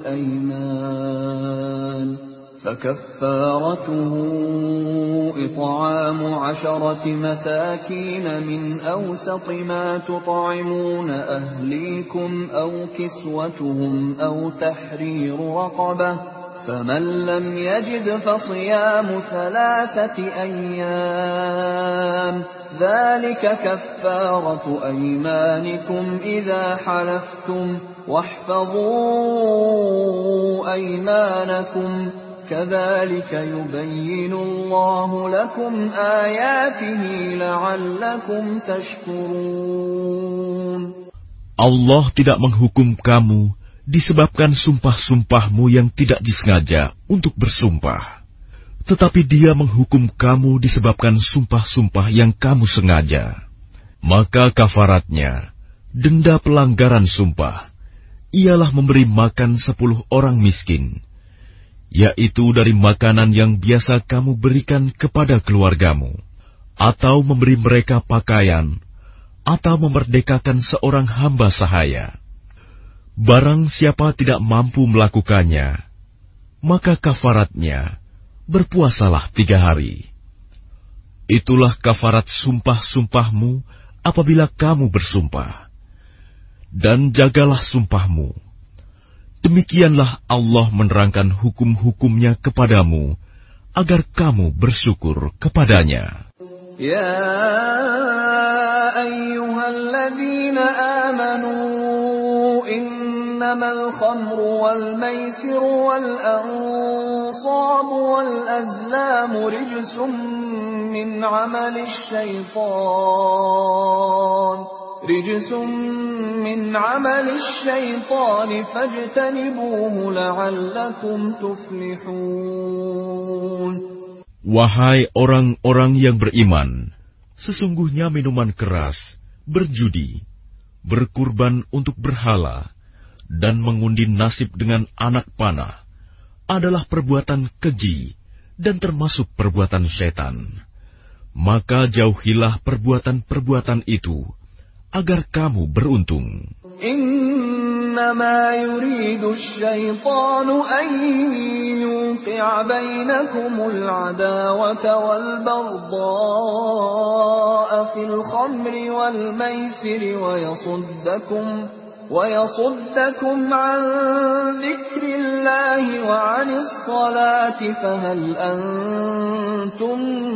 الأيمان فكفارته إطعام عشرة مساكين من أوسط ما تطعمون أهليكم أو كسوتهم أو تحرير رقبة فمن لم يجد فصيام ثلاثة أيام ذلك كفارة أيمانكم إذا حلفتم واحفظوا أيمانكم كذلك يبين الله لكم آياته لعلكم تشكرون. Allah tidak menghukum kamu disebabkan sumpah-sumpahmu yang tidak disengaja untuk bersumpah, tetapi Dia menghukum kamu disebabkan sumpah-sumpah yang kamu sengaja. Maka kafaratnya, denda pelanggaran sumpah, ialah memberi makan sepuluh orang miskin, yaitu dari makanan yang biasa kamu berikan kepada keluargamu, atau memberi mereka pakaian, atau memerdekakan seorang hamba sahaya. Barang siapa tidak mampu melakukannya, maka kafaratnya berpuasalah tiga hari. Itulah kafarat sumpah-sumpahmu apabila kamu bersumpah. Dan jagalah sumpahmu. Demikianlah Allah menerangkan hukum-hukumnya kepadamu, agar kamu bersyukur kepadanya. Ya ayyuhalladzina amanu innamal khamru wal maisiru wal ansabu wal azlamu rijsum min amalish syaitan rijsum min amalish syaitan fajtanibuhu la'allakum tuflihun. Wahai orang-orang yang beriman, sesungguhnya minuman keras, berjudi, berkurban untuk berhala, dan mengundi nasib dengan anak panah adalah perbuatan keji dan termasuk perbuatan syaitan. Maka jauhilah perbuatan-perbuatan itu, agar kamu beruntung. إنما يريد الشيطان أن يوقع بينكم العداوة والبغضاء في الخمر والميسر ويصدكم ويصدكم عن ذكر الله وعن الصلاة فهل أنتم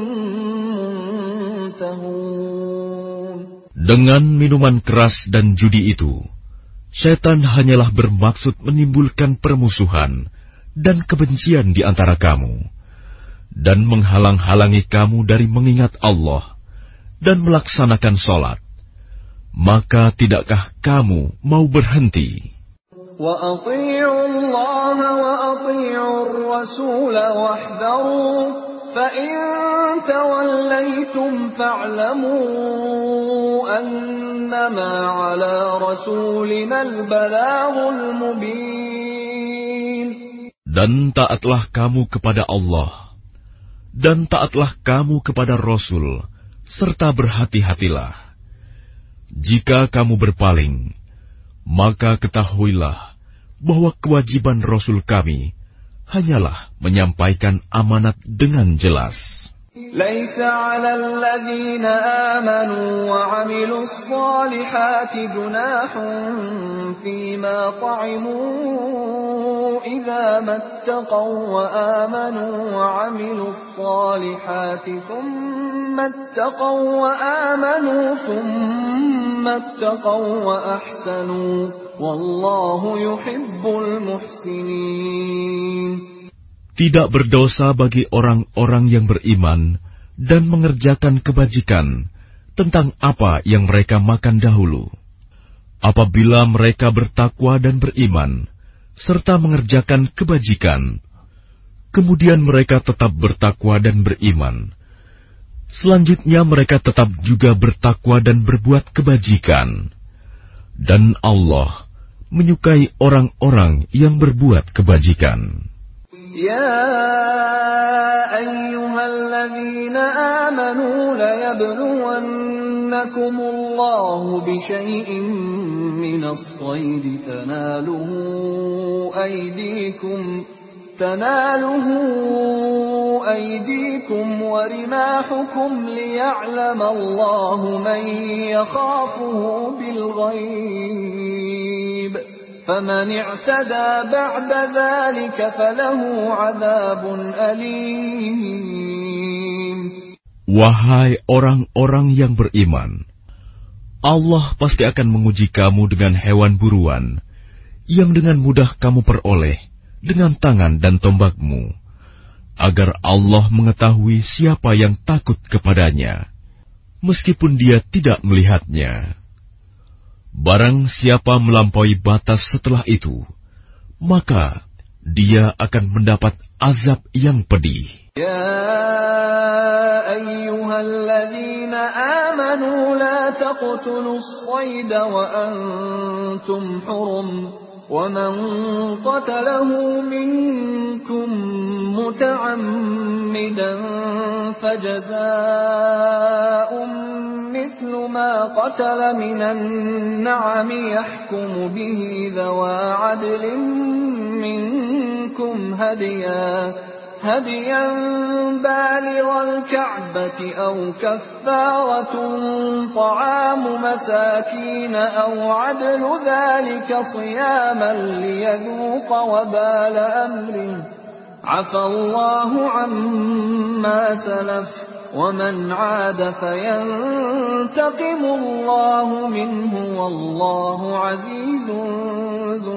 منتهون. Dengan minuman keras dan judi itu, Syaitan hanyalah bermaksud menimbulkan permusuhan dan kebencian di antara kamu, dan menghalang-halangi kamu dari mengingat Allah dan melaksanakan sholat. Maka tidakkah kamu mau berhenti? Wa ati'u Allah wa ati'u ar-rasul wahdharu فَإِن تَوَلَّيْتُمْ فَاعْلَمُوا أَنَّمَا عَلَى رَسُولِنَا الْبَلَاغُ الْمُبِينُ. Dan taatlah kamu kepada Allah, dan taatlah kamu kepada Rasul, serta berhati-hatilah. Jika kamu berpaling, maka ketahuilah bahwa kewajiban Rasul kami hanyalah menyampaikan amanat dengan jelas. لَيْسَ عَلَى الَّذِينَ آمَنُوا وَعَمِلُوا الصَّالِحَاتِ جُنَاحٌ فِيمَا طَعِمُوا إِذَا مَا اتَّقَوا وَآمَنُوا وَعَمِلُوا الصَّالِحَاتِ ثُمَّ اتَّقَوا وَآمَنُوا ثُمَّ اتَّقَوا وَأَحْسَنُوا وَاللَّهُ يُحِبُّ الْمُحْسِنِينَ. Tidak berdosa bagi orang-orang yang beriman dan mengerjakan kebajikan tentang apa yang mereka makan dahulu. Apabila mereka bertakwa dan beriman, serta mengerjakan kebajikan, kemudian mereka tetap bertakwa dan beriman. Selanjutnya mereka tetap juga bertakwa dan berbuat kebajikan. Dan Allah menyukai orang-orang yang berbuat kebajikan. يا أيها الذين آمنوا ليبلونكم الله بشيء من الصيد تناله أيديكم تناله أيديكم ورماحكم ليعلم الله من يخافه بالغيب فَمَنِ اعْتَدَى بَعْدَ ذَلِكَ فَلَهُ عَذَابٌ أَلِيمٌ. Wahai orang-orang yang beriman, Allah pasti akan menguji kamu dengan hewan buruan yang dengan mudah kamu peroleh dengan tangan dan tombakmu, agar Allah mengetahui siapa yang takut kepadanya, meskipun dia tidak melihatnya. Barang siapa melampaui batas setelah itu, maka dia akan mendapat azab yang pedih. Ya ayyuhalladzina amanu la taqtulus sayda wa antum hurum wa man qatalahu minkum muta'ammidan fajaza'un مثل ما قتل من النعم يحكم به ذوى عدل منكم هديا هديا بالغ الكعبة أو كفارة طعام مساكين أو عدل ذلك صياما ليذوق وبال أمره عفى الله عما سلف وَمَنْ عَادَ فَيَنْتَقِمُ اللَّهُ مِنْهُ وَاللَّهُ عَزِيزٌ ذُو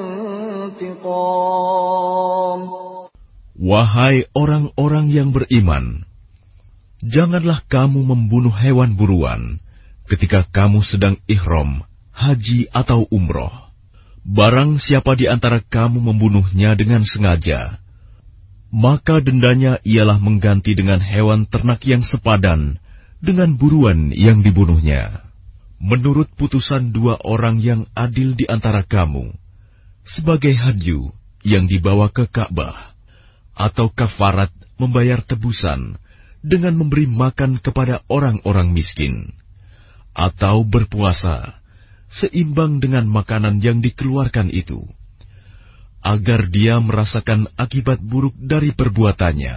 انتِقَامٍ. Wahai orang-orang yang beriman, janganlah kamu membunuh hewan buruan ketika kamu sedang ihram, haji atau umroh. Barang siapa di antara kamu membunuhnya dengan sengaja, maka dendanya ialah mengganti dengan hewan ternak yang sepadan dengan buruan yang dibunuhnya. Menurut putusan dua orang yang adil di antara kamu, sebagai hadyu yang dibawa ke Ka'bah, atau kafarat membayar tebusan dengan memberi makan kepada orang-orang miskin, atau berpuasa seimbang dengan makanan yang dikeluarkan itu, agar dia merasakan akibat buruk dari perbuatannya.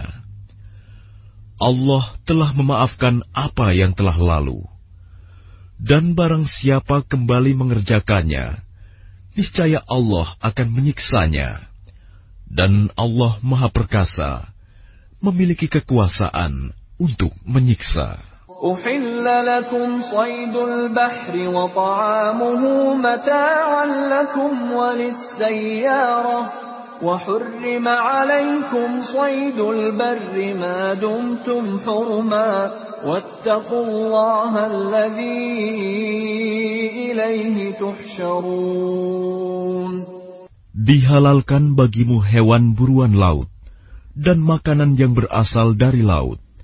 Allah telah memaafkan apa yang telah lalu. Dan barang siapa kembali mengerjakannya, niscaya Allah akan menyiksanya. Dan Allah Maha Perkasa, memiliki kekuasaan untuk menyiksa. أحل لكم صيد البحر وطعامه متاعا لكم وللسيارة وحرم عليكم صيد البر ما دمتم حرما واتقوا الله الذي إليه تحشرون. Dihalalkan bagimu hewan buruan laut dan makanan yang berasal dari laut,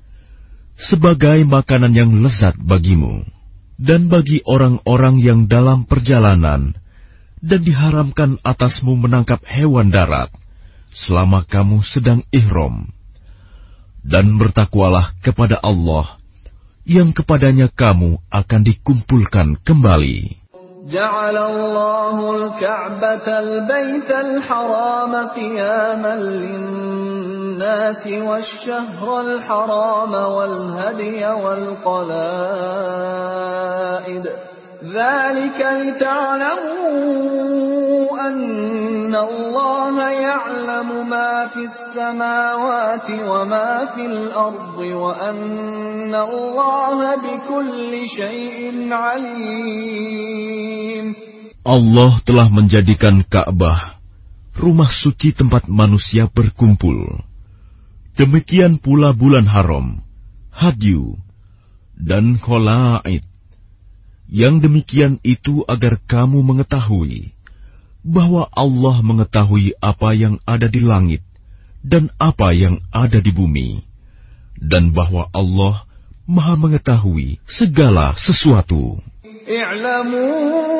sebagai makanan yang lezat bagimu, dan bagi orang-orang yang dalam perjalanan, dan diharamkan atasmu menangkap hewan darat selama kamu sedang ihram. Dan bertakwalah kepada Allah, yang kepadanya kamu akan dikumpulkan kembali. جعل الله الكعبة البيت الحرام قياما للناس والشهر الحرام والهدي والقلائد ذلك لتعلموا أن الله يعلم ما في السماوات وما في الأرض وأن الله بكل شيء عليم. Allah telah menjadikan Ka'bah rumah suci tempat manusia berkumpul. Demikian pula bulan haram, hadyu, dan kholaid. Yang demikian itu agar kamu mengetahui bahwa Allah mengetahui apa yang ada di langit dan apa yang ada di bumi, dan bahwa Allah Maha mengetahui segala sesuatu. I'lamu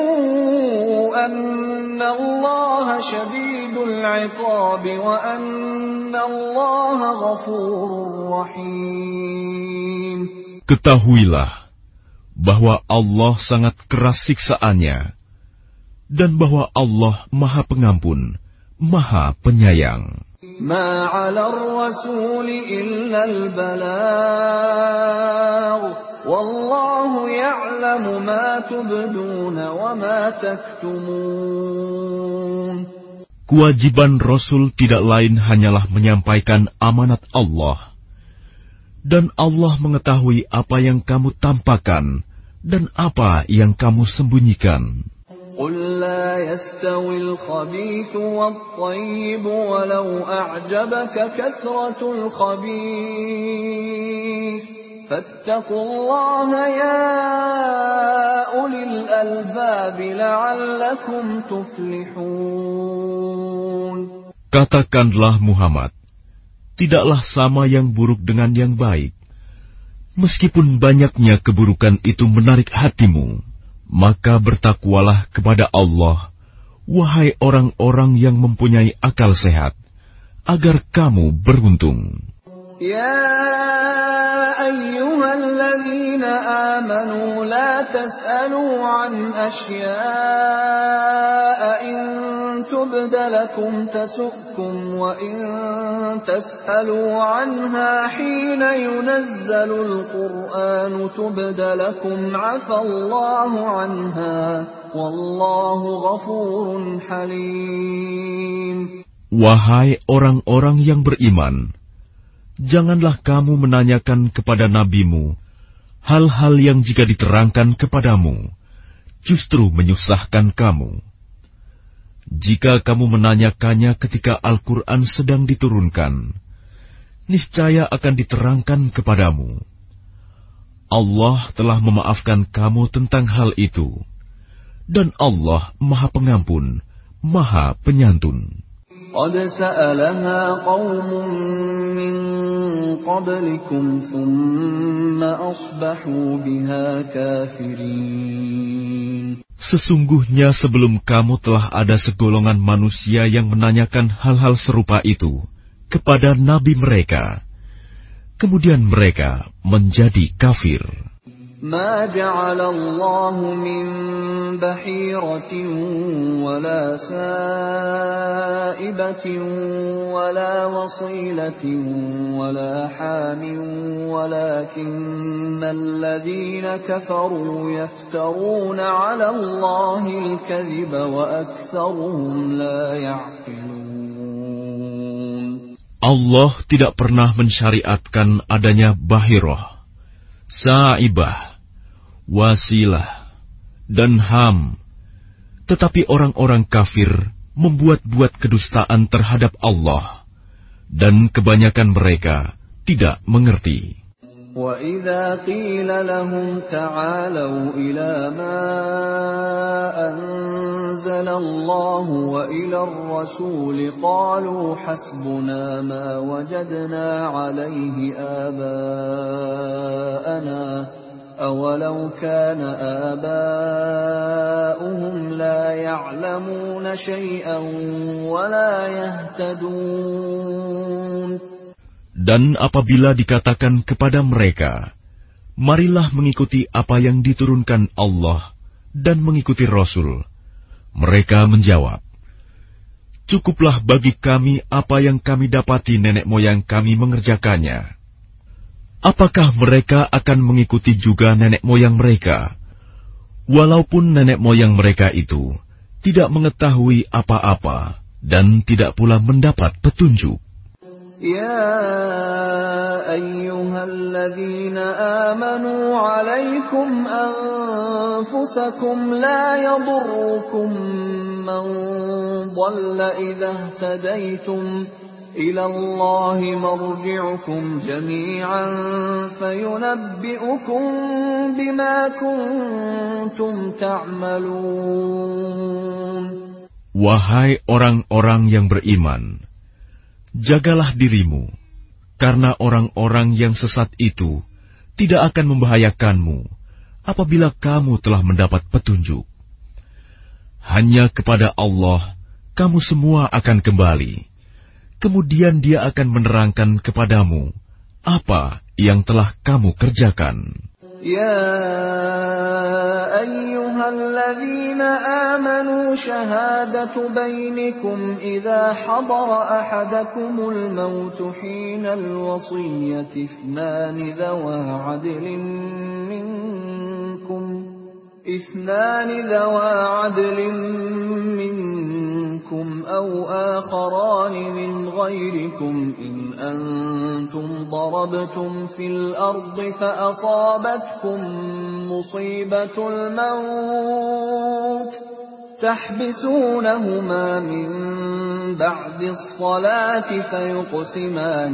anna Allah syadidul 'iqab wa anna Allah ghafurur rahim. Ketahuilah bahwa Allah sangat keras siksaannya, dan bahwa Allah Maha Pengampun, Maha Penyayang. Ma 'ala ar-rasul illa al-balagh, wallahu ya'lamu ma tubduna wa ma taktumun. Kewajiban Rasul tidak lain hanyalah menyampaikan amanat Allah, dan Allah mengetahui apa yang kamu tampakkan dan apa yang kamu sembunyikan. قُلْ لَا يَسْتَوِي الْخَبِيثُ وَالطَّيِّبُ وَلَوْ أَعْجَبَكَ كَثْرَةُ الْخَبِيثِ فَاتَّقُوا اللَّهَ يَا أُولِي الْأَلْبَابِ لَعَلَّكُمْ تُفْلِحُونَ. Katakanlah Muhammad, tidaklah sama yang buruk dengan yang baik. Meskipun banyaknya keburukan itu menarik hatimu, maka bertakwalah kepada Allah, wahai orang-orang yang mempunyai akal sehat, agar kamu beruntung. Ya ayyuhalladzina amanu la tas'alu an asya'a in tubda lakum tasu'kum wa in tas'alu anha hina yunazzalul qur'anu tubda lakum 'afallahu anha wallahu ghafurun halim. Wahai orang-orang yang beriman, janganlah kamu menanyakan kepada nabimu hal-hal yang jika diterangkan kepadamu justru menyusahkan kamu. Jika kamu menanyakannya ketika Al-Quran sedang diturunkan, niscaya akan diterangkan kepadamu. Allah telah memaafkan kamu tentang hal itu, dan Allah Maha Pengampun, Maha Penyantun. قد سألها قوم من قبلكم ثم أصبحوا بها كافرين. Sesungguhnya sebelum kamu telah ada segolongan manusia yang menanyakan hal-hal serupa itu kepada nabi mereka, kemudian mereka menjadi kafir. ما جعل الله من بحيرة ولا سائبة ولا وصيلة ولا حام ولكن الذين كفروا يفترون على الله الكذب وأكثرهم لا يعقلون. Allah tidak pernah mensyariatkan adanya bahirah, saibah, wasilah, dan ham, tetapi orang-orang kafir membuat-buat kedustaan terhadap Allah, dan kebanyakan mereka tidak mengerti. وَإِذَا قِيلَ لَهُمْ تَعَالَوْا إِلَى مَا أَنزَلَ اللَّهُ وَإِلَى الرَّسُولِ قَالُوا حَسْبُنَا مَا وَجَدْنَا عَلَيْهِ آبَاءَنَا أَوَلَوْ كَانَ آبَاؤُهُمْ لَا يَعْلَمُونَ شَيْئًا وَلَا يَهْتَدُونَ. Dan apabila dikatakan kepada mereka, marilah mengikuti apa yang diturunkan Allah dan mengikuti Rasul, mereka menjawab, cukuplah bagi kami apa yang kami dapati nenek moyang kami mengerjakannya. Apakah mereka akan mengikuti juga nenek moyang mereka, walaupun nenek moyang mereka itu tidak mengetahui apa-apa dan tidak pula mendapat petunjuk? يا أيها الذين آمنوا عليكم أنفسكم لا يضركم من ضل إذا اهتديتم إلى الله مرجعكم جميعا فينبئكم بما كنتم تعملون. Wahai orang-orang yang beriman, jagalah dirimu, karena orang-orang yang sesat itu tidak akan membahayakanmu apabila kamu telah mendapat petunjuk. Hanya kepada Allah kamu semua akan kembali, kemudian Dia akan menerangkan kepadamu apa yang telah kamu kerjakan. يا أيها الذين آمنوا شهادة بينكم إذا حضر أحدكم الموت حين الوصية اثنان ذوى عدل منكم اثنان ذوى عدل منكم أو آخران من غيركم إن أنتم ضربتم في الأرض فأصابتكم مصيبة الموت تحبسونهما من بعد الصلاة فيقسمان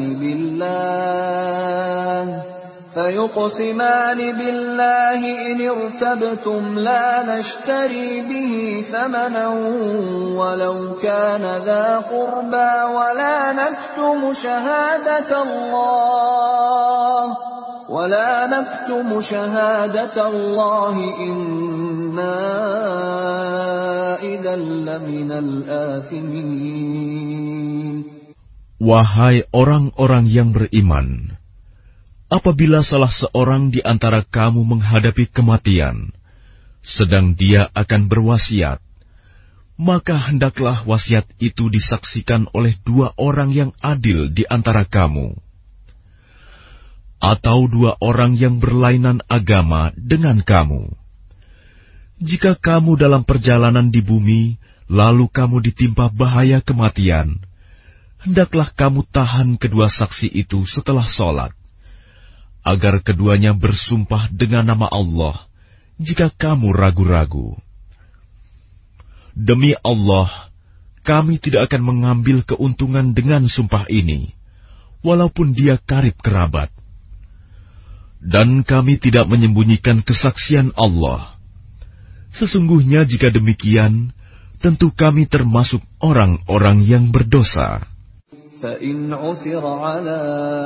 بالله فيقسمان بالله إن ارتبتم لا نشتري به ثمنا ولو كان ذا قربى ولا نكتم شهادة الله ولا نكتم شهادة الله إنا إذا لمن الآثمين. Wahai orang-orang yang beriman, apabila salah seorang di antara kamu menghadapi kematian, sedang dia akan berwasiat, maka hendaklah wasiat itu disaksikan oleh dua orang yang adil di antara kamu, atau dua orang yang berlainan agama dengan kamu. Jika kamu dalam perjalanan di bumi, lalu kamu ditimpa bahaya kematian, hendaklah kamu tahan kedua saksi itu setelah sholat, agar keduanya bersumpah dengan nama Allah jika kamu ragu-ragu. Demi Allah, kami tidak akan mengambil keuntungan dengan sumpah ini, walaupun dia karib kerabat. Dan kami tidak menyembunyikan kesaksian Allah. Sesungguhnya jika demikian, tentu kami termasuk orang-orang yang berdosa. فَإِنْ عُثِرَ عَلَىٰ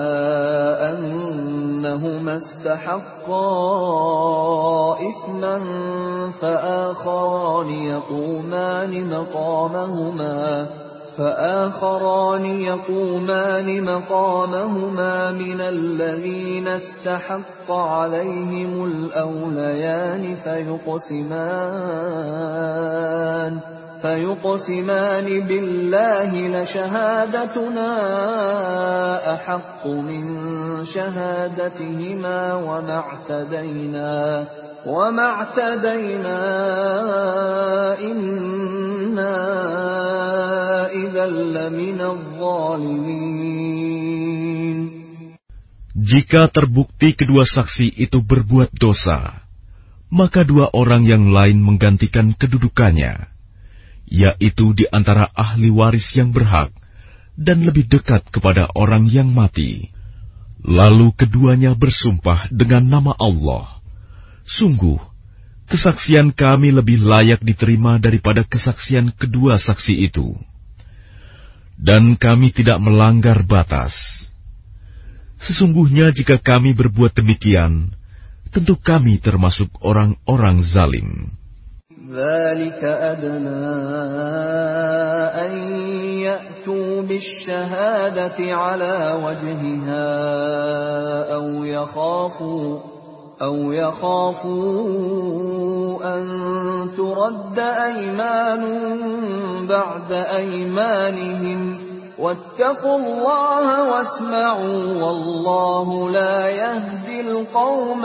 أَنَّهُمَا اسْتَحَقَّا إِثْمًا فَآخَرَانِ يَقُومَانِ مَقَامَهُمَا فَآخَرَانِ يَقُومَانِ مَقَامَهُمَا مِنَ الَّذِينَ اسْتَحَقَّ عَلَيْهِمُ الْأَوْلَيَانِ فَيُقْسِمَانِ فيقسمان بالله لشهادتنا أحق من شهادتهما وما اعتدينا وما اعتدينا إنا إذا لمن الظالمين. Jika terbukti kedua saksi itu berbuat dosa, maka dua orang yang lain menggantikan kedudukannya, yaitu di antara ahli waris yang berhak dan lebih dekat kepada orang yang mati. Lalu keduanya bersumpah dengan nama Allah, "Sungguh, kesaksian kami lebih layak diterima daripada kesaksian kedua saksi itu. Dan kami tidak melanggar batas. Sesungguhnya jika kami berbuat demikian, tentu kami termasuk orang-orang zalim." ذلك أدنى أن يأتوا بالشهادة على وجهها أو يخافوا أو يخافوا أن ترد أيمان بعد أيمانهم واتقوا الله واسمعوا والله لا يهدي القوم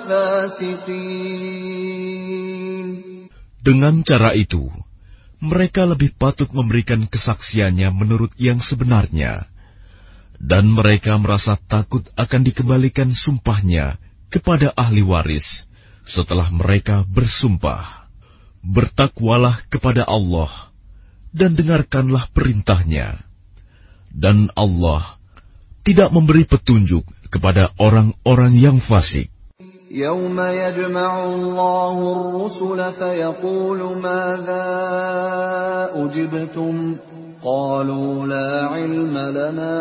الفاسقين. Dengan cara itu, mereka lebih patut memberikan kesaksiannya menurut yang sebenarnya, dan mereka merasa takut akan dikembalikan sumpahnya kepada ahli waris setelah mereka bersumpah. Bertakwalah kepada Allah dan dengarkanlah perintahnya, dan Allah tidak memberi petunjuk kepada orang-orang yang fasik. يوم يجمع الله الرسل فيقول ماذا أجبتم قالوا لا علم لنا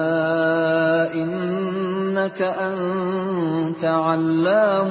إنك أنت علام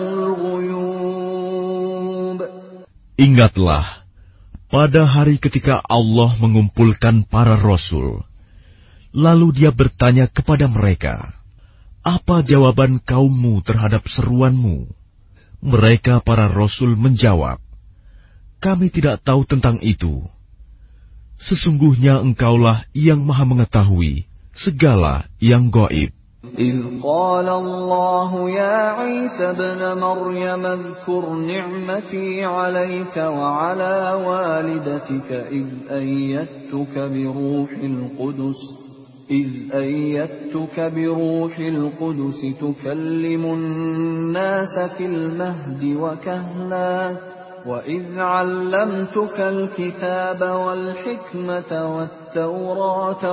الغيوب. Ingatlah, pada hari ketika Allah mengumpulkan para rasul, lalu Dia bertanya kepada mereka, "Apa jawaban kaummu terhadap seruanmu?" Mereka para rasul menjawab, "Kami tidak tahu tentang itu. Sesungguhnya Engkaulah yang Maha Mengetahui segala yang gaib." إذ قال الله يا عيسى ابن مريم اذكر نعمتي عليك وعلى والدتك إذ أيدتك بروح القدس إذ أيدتك بروح القدس تكلم الناس في المهد وكهلا وإذ علمتك الكتاب والحكمة والتوراة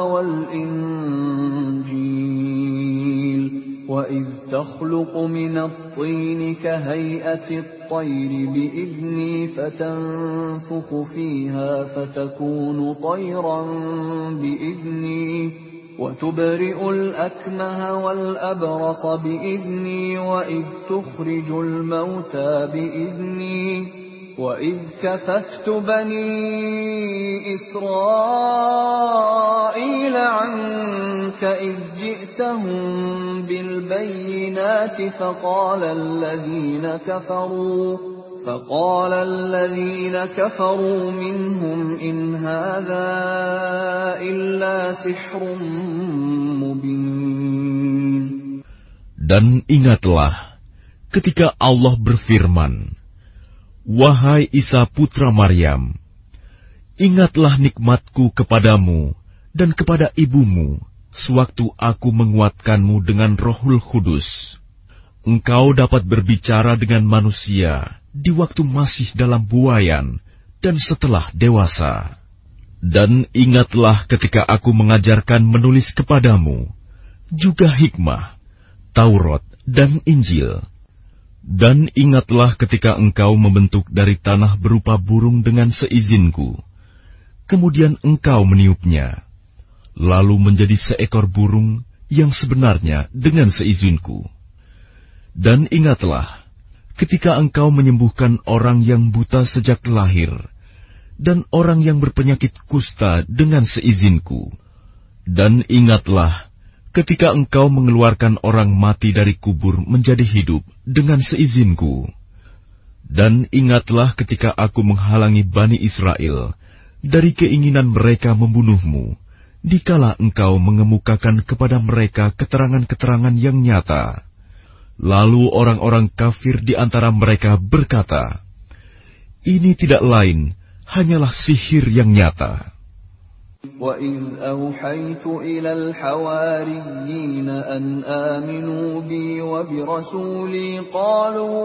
والإنجيل وإذ تخلق من الطين كهيئة الطير بإذني فتنفخ فيها فتكون طيرا بإذني وتبرئ الأكمه والأبرص بإذني وإذ تخرج الموتى بإذني وإذ كففت بني إسرائيل عنك إذ جئتهم بالبينات فقال الذين كفروا فقال الذين كفروا منهم إن هذا إلا سحر مبين. Dan ingatlah ketika Allah berfirman, "Wahai Isa putra Maryam, ingatlah nikmatku kepadamu dan kepada ibumu sewaktu aku menguatkanmu dengan Rohul Kudus. Engkau dapat berbicara dengan manusia di waktu masih dalam buayan dan setelah dewasa. Dan ingatlah ketika aku mengajarkan menulis kepadamu, juga hikmah, Taurat dan Injil. Dan ingatlah ketika engkau membentuk dari tanah berupa burung dengan seizinku, kemudian engkau meniupnya, lalu menjadi seekor burung yang sebenarnya dengan seizinku. Dan ingatlah ketika engkau menyembuhkan orang yang buta sejak lahir, dan orang yang berpenyakit kusta dengan seizinku. Dan ingatlah ketika engkau mengeluarkan orang mati dari kubur menjadi hidup dengan seizinku. Dan ingatlah ketika aku menghalangi Bani Israel dari keinginan mereka membunuhmu, dikala engkau mengemukakan kepada mereka keterangan-keterangan yang nyata. Lalu orang-orang kafir di antara mereka berkata, "Ini tidak lain hanyalah sihir yang nyata." وَإِذْ أَوْحَيْتُ إِلَى الْحَوَارِيِّينَ أَنْ آمِنُوا بِي وَبِرَسُولِي قَالُوا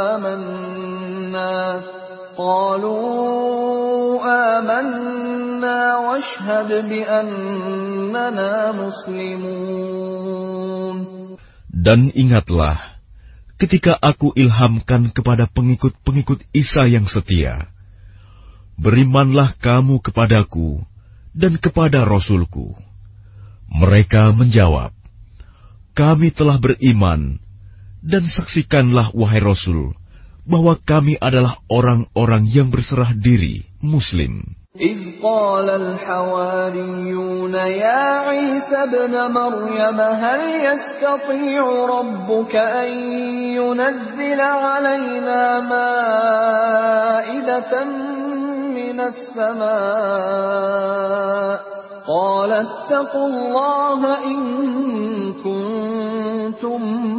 آمَنَّا قَالُوا آمَنَّا واشهد بأننا مسلمون. Dan ingatlah ketika aku ilhamkan kepada pengikut-pengikut Isa yang setia, berimanlah kamu kepadaku dan kepada Rasulku. Mereka menjawab, kami telah beriman, dan saksikanlah wahai Rasul, bahwa kami adalah orang-orang yang berserah diri, Muslim. إذ قال الحواريون يا عيسى ابن مريم هل يستطيع ربك أن ينزل علينا مائدة من السماء قال اتقوا الله إن كنتم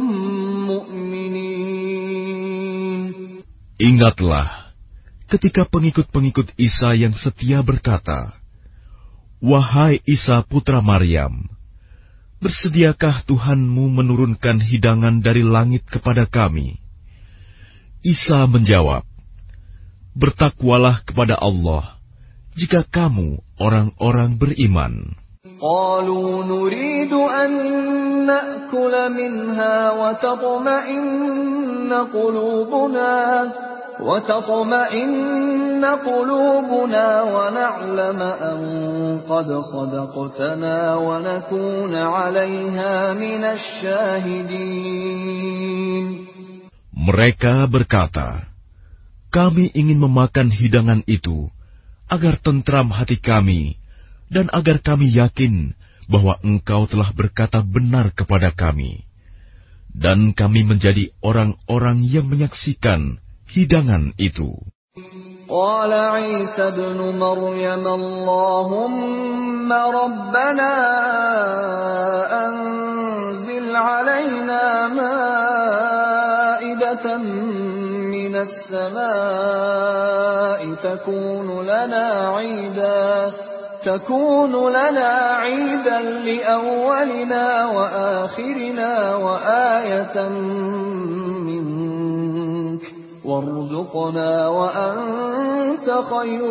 مؤمنين. Ingatlah ketika pengikut-pengikut Isa yang setia berkata, wahai Isa putra Maryam, bersediakah Tuhanmu menurunkan hidangan dari langit kepada kami? Isa menjawab, bertakwalah kepada Allah jika kamu orang-orang beriman. قالوا نريد أن نأكل منها وتطمئن قلوبنا وتطمئن قلوبنا ونعلم أن قد صدقتنا ونكون عليها من الشاهدين. Mereka berkata, kami ingin memakan hidangan itu agar tentram hati kami dan agar kami yakin bahwa Engkau telah berkata benar kepada kami, dan kami menjadi orang-orang yang menyaksikan hidangan itu. Qala Isa ibn Maryam Allahumma rabbana anzil alaina ma'idatan minas samaa'i takunu lana 'iidan تكون لنا عيدا لأولنا وآخرنا وآية منك وارزقنا وأنت خير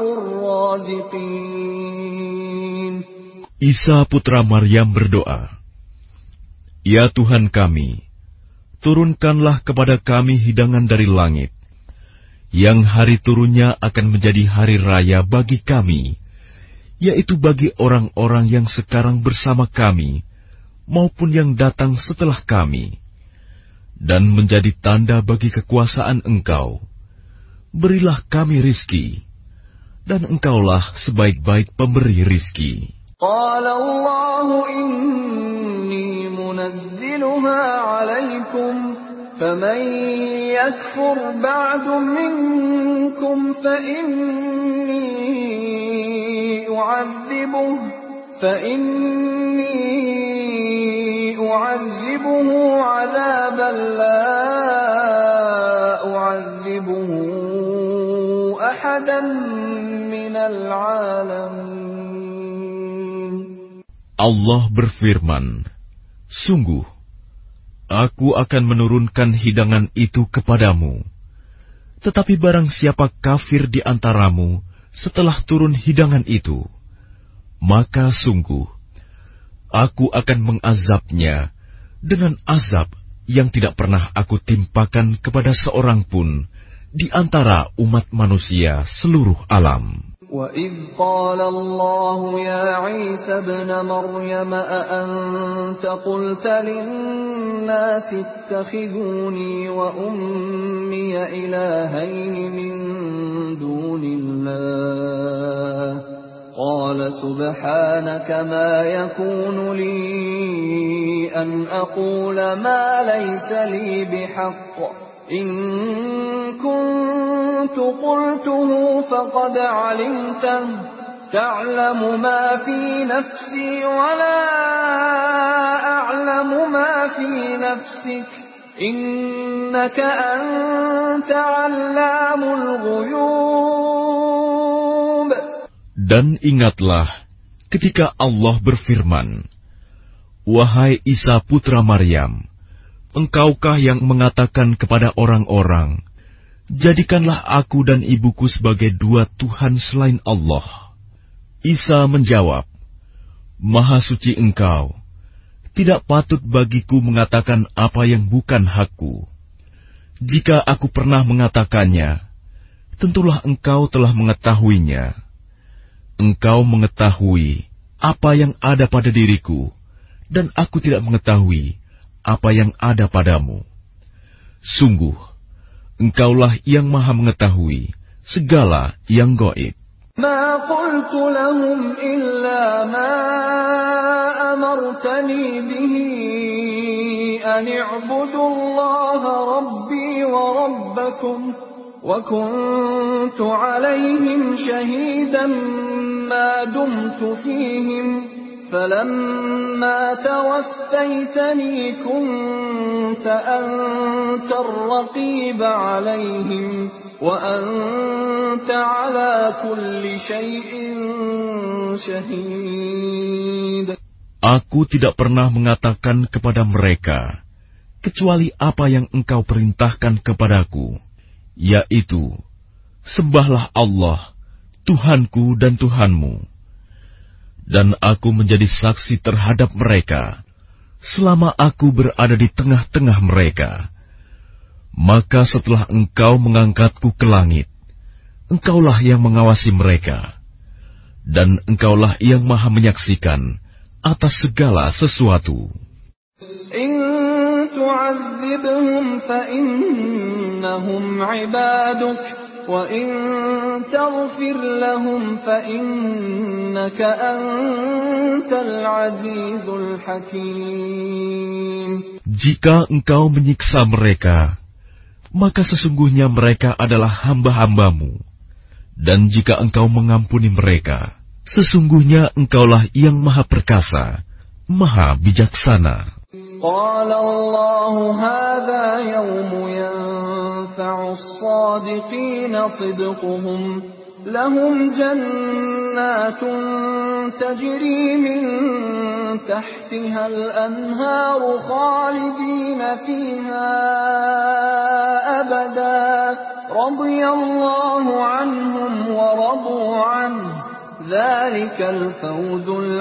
الرازقين. Isa putra Maryam berdoa, ya Tuhan kami, turunkanlah kepada kami hidangan dari langit, yang hari turunnya akan menjadi hari raya bagi kami, yaitu bagi orang-orang yang sekarang bersama kami, maupun yang datang setelah kami, dan menjadi tanda bagi kekuasaan Engkau. Berilah kami rizki, dan Engkaulah sebaik-baik pemberi rizki. Qala Allahu inni munazziluha alaikum, faman yakfur ba'du minkum fa inni أعذبه فإني أعذبه عذابا لا أعذبه أحدا من العالمين. Allah berfirman, sungguh, aku akan menurunkan hidangan itu kepadamu. Tetapi barang siapa kafir di antaramu setelah turun hidangan itu, maka sungguh aku akan mengazabnya dengan azab yang tidak pernah aku timpakan kepada seorang pun di antara umat manusia seluruh alam. وَإِذْ قَالَ اللَّهُ يَا عِيسَى ابْنَ مَرْيَمَ أَأَنْتَ قُلْتَ لِلنَّاسِ اتَّخِذُونِي وَأُمِّيَ إِلَٰهَيْنِ مِن دُونِ اللَّهِ قَالَ سُبْحَانَكَ مَا يَكُونُ لِي أَنْ أَقُولَ مَا لَيْسَ لِي بِحَقٍّ إن كنت قلته فقد علمته تعلم ما في نفسي ولا أعلم ما في نفسك إنك أنت علام الغيوب. Dan ingatlah ketika Allah berfirman, wahai Isa putra Maryam, engkaukah yang mengatakan kepada orang-orang, jadikanlah aku dan ibuku sebagai dua Tuhan selain Allah? Isa menjawab, Maha suci Engkau, tidak patut bagiku mengatakan apa yang bukan hakku. Jika aku pernah mengatakannya, tentulah Engkau telah mengetahuinya. Engkau mengetahui apa yang ada pada diriku, dan aku tidak mengetahui apa yang ada padamu. Sungguh, Engkaulah yang Maha mengetahui segala yang gaib. ما قلت لهم إلا ما أمرتني به أن اعبدوا الله ربي وربكم وكنت عليهم شهيدا ما دمت فيهم فلما توفيتني كنت أنت الرقيب عليهم وأنت على كل شيء شهيد. Aku tidak pernah mengatakan kepada mereka kecuali apa yang Engkau perintahkan kepadaku, yaitu, sembahlah Allah, Tuhanku dan Tuhanmu. Dan aku menjadi saksi terhadap mereka selama aku berada di tengah-tengah mereka. Maka setelah Engkau mengangkatku ke langit, Engkaulah yang mengawasi mereka, dan Engkaulah yang Maha menyaksikan atas segala sesuatu. In tu'adzibhum fa innahum 'ibaduk wa in taghfir lahum fa innaka antal 'azizul hakim. Jika Engkau menyiksa mereka, maka sesungguhnya mereka adalah hamba-hambamu. Dan jika Engkau mengampuni mereka, sesungguhnya Engkaulah yang Maha Perkasa, Maha Bijaksana. Qala Allahu hadha yawmu yanfa'u as-sadiqina sidquhum lahum jannatun tajri min tahtiha al-anharu khalidina fiha abada radiyallahu anhum wa radu anhu dzalikal fawzul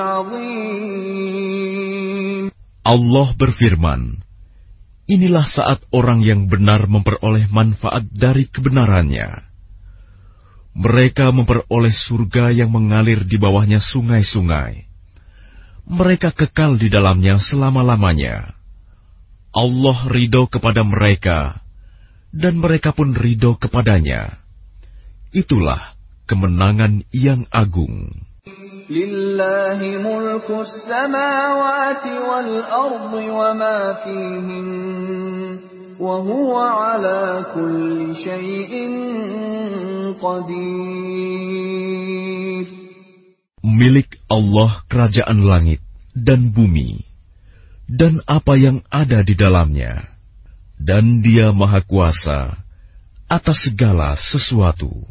'adzim. Allah berfirman, inilah saat orang yang benar memperoleh manfaat dari kebenarannya. Mereka memperoleh surga yang mengalir di bawahnya sungai-sungai. Mereka kekal di dalamnya selama-lamanya. Allah ridho kepada mereka, dan mereka pun ridho kepadanya. Itulah kemenangan yang agung. Lillahi mulku samawati wal ardi wa ma fihin, wa huwa ala kulli syai'in qadir. Milik Allah kerajaan langit dan bumi, dan apa yang ada di dalamnya, dan Dia Maha Kuasa atas segala sesuatu.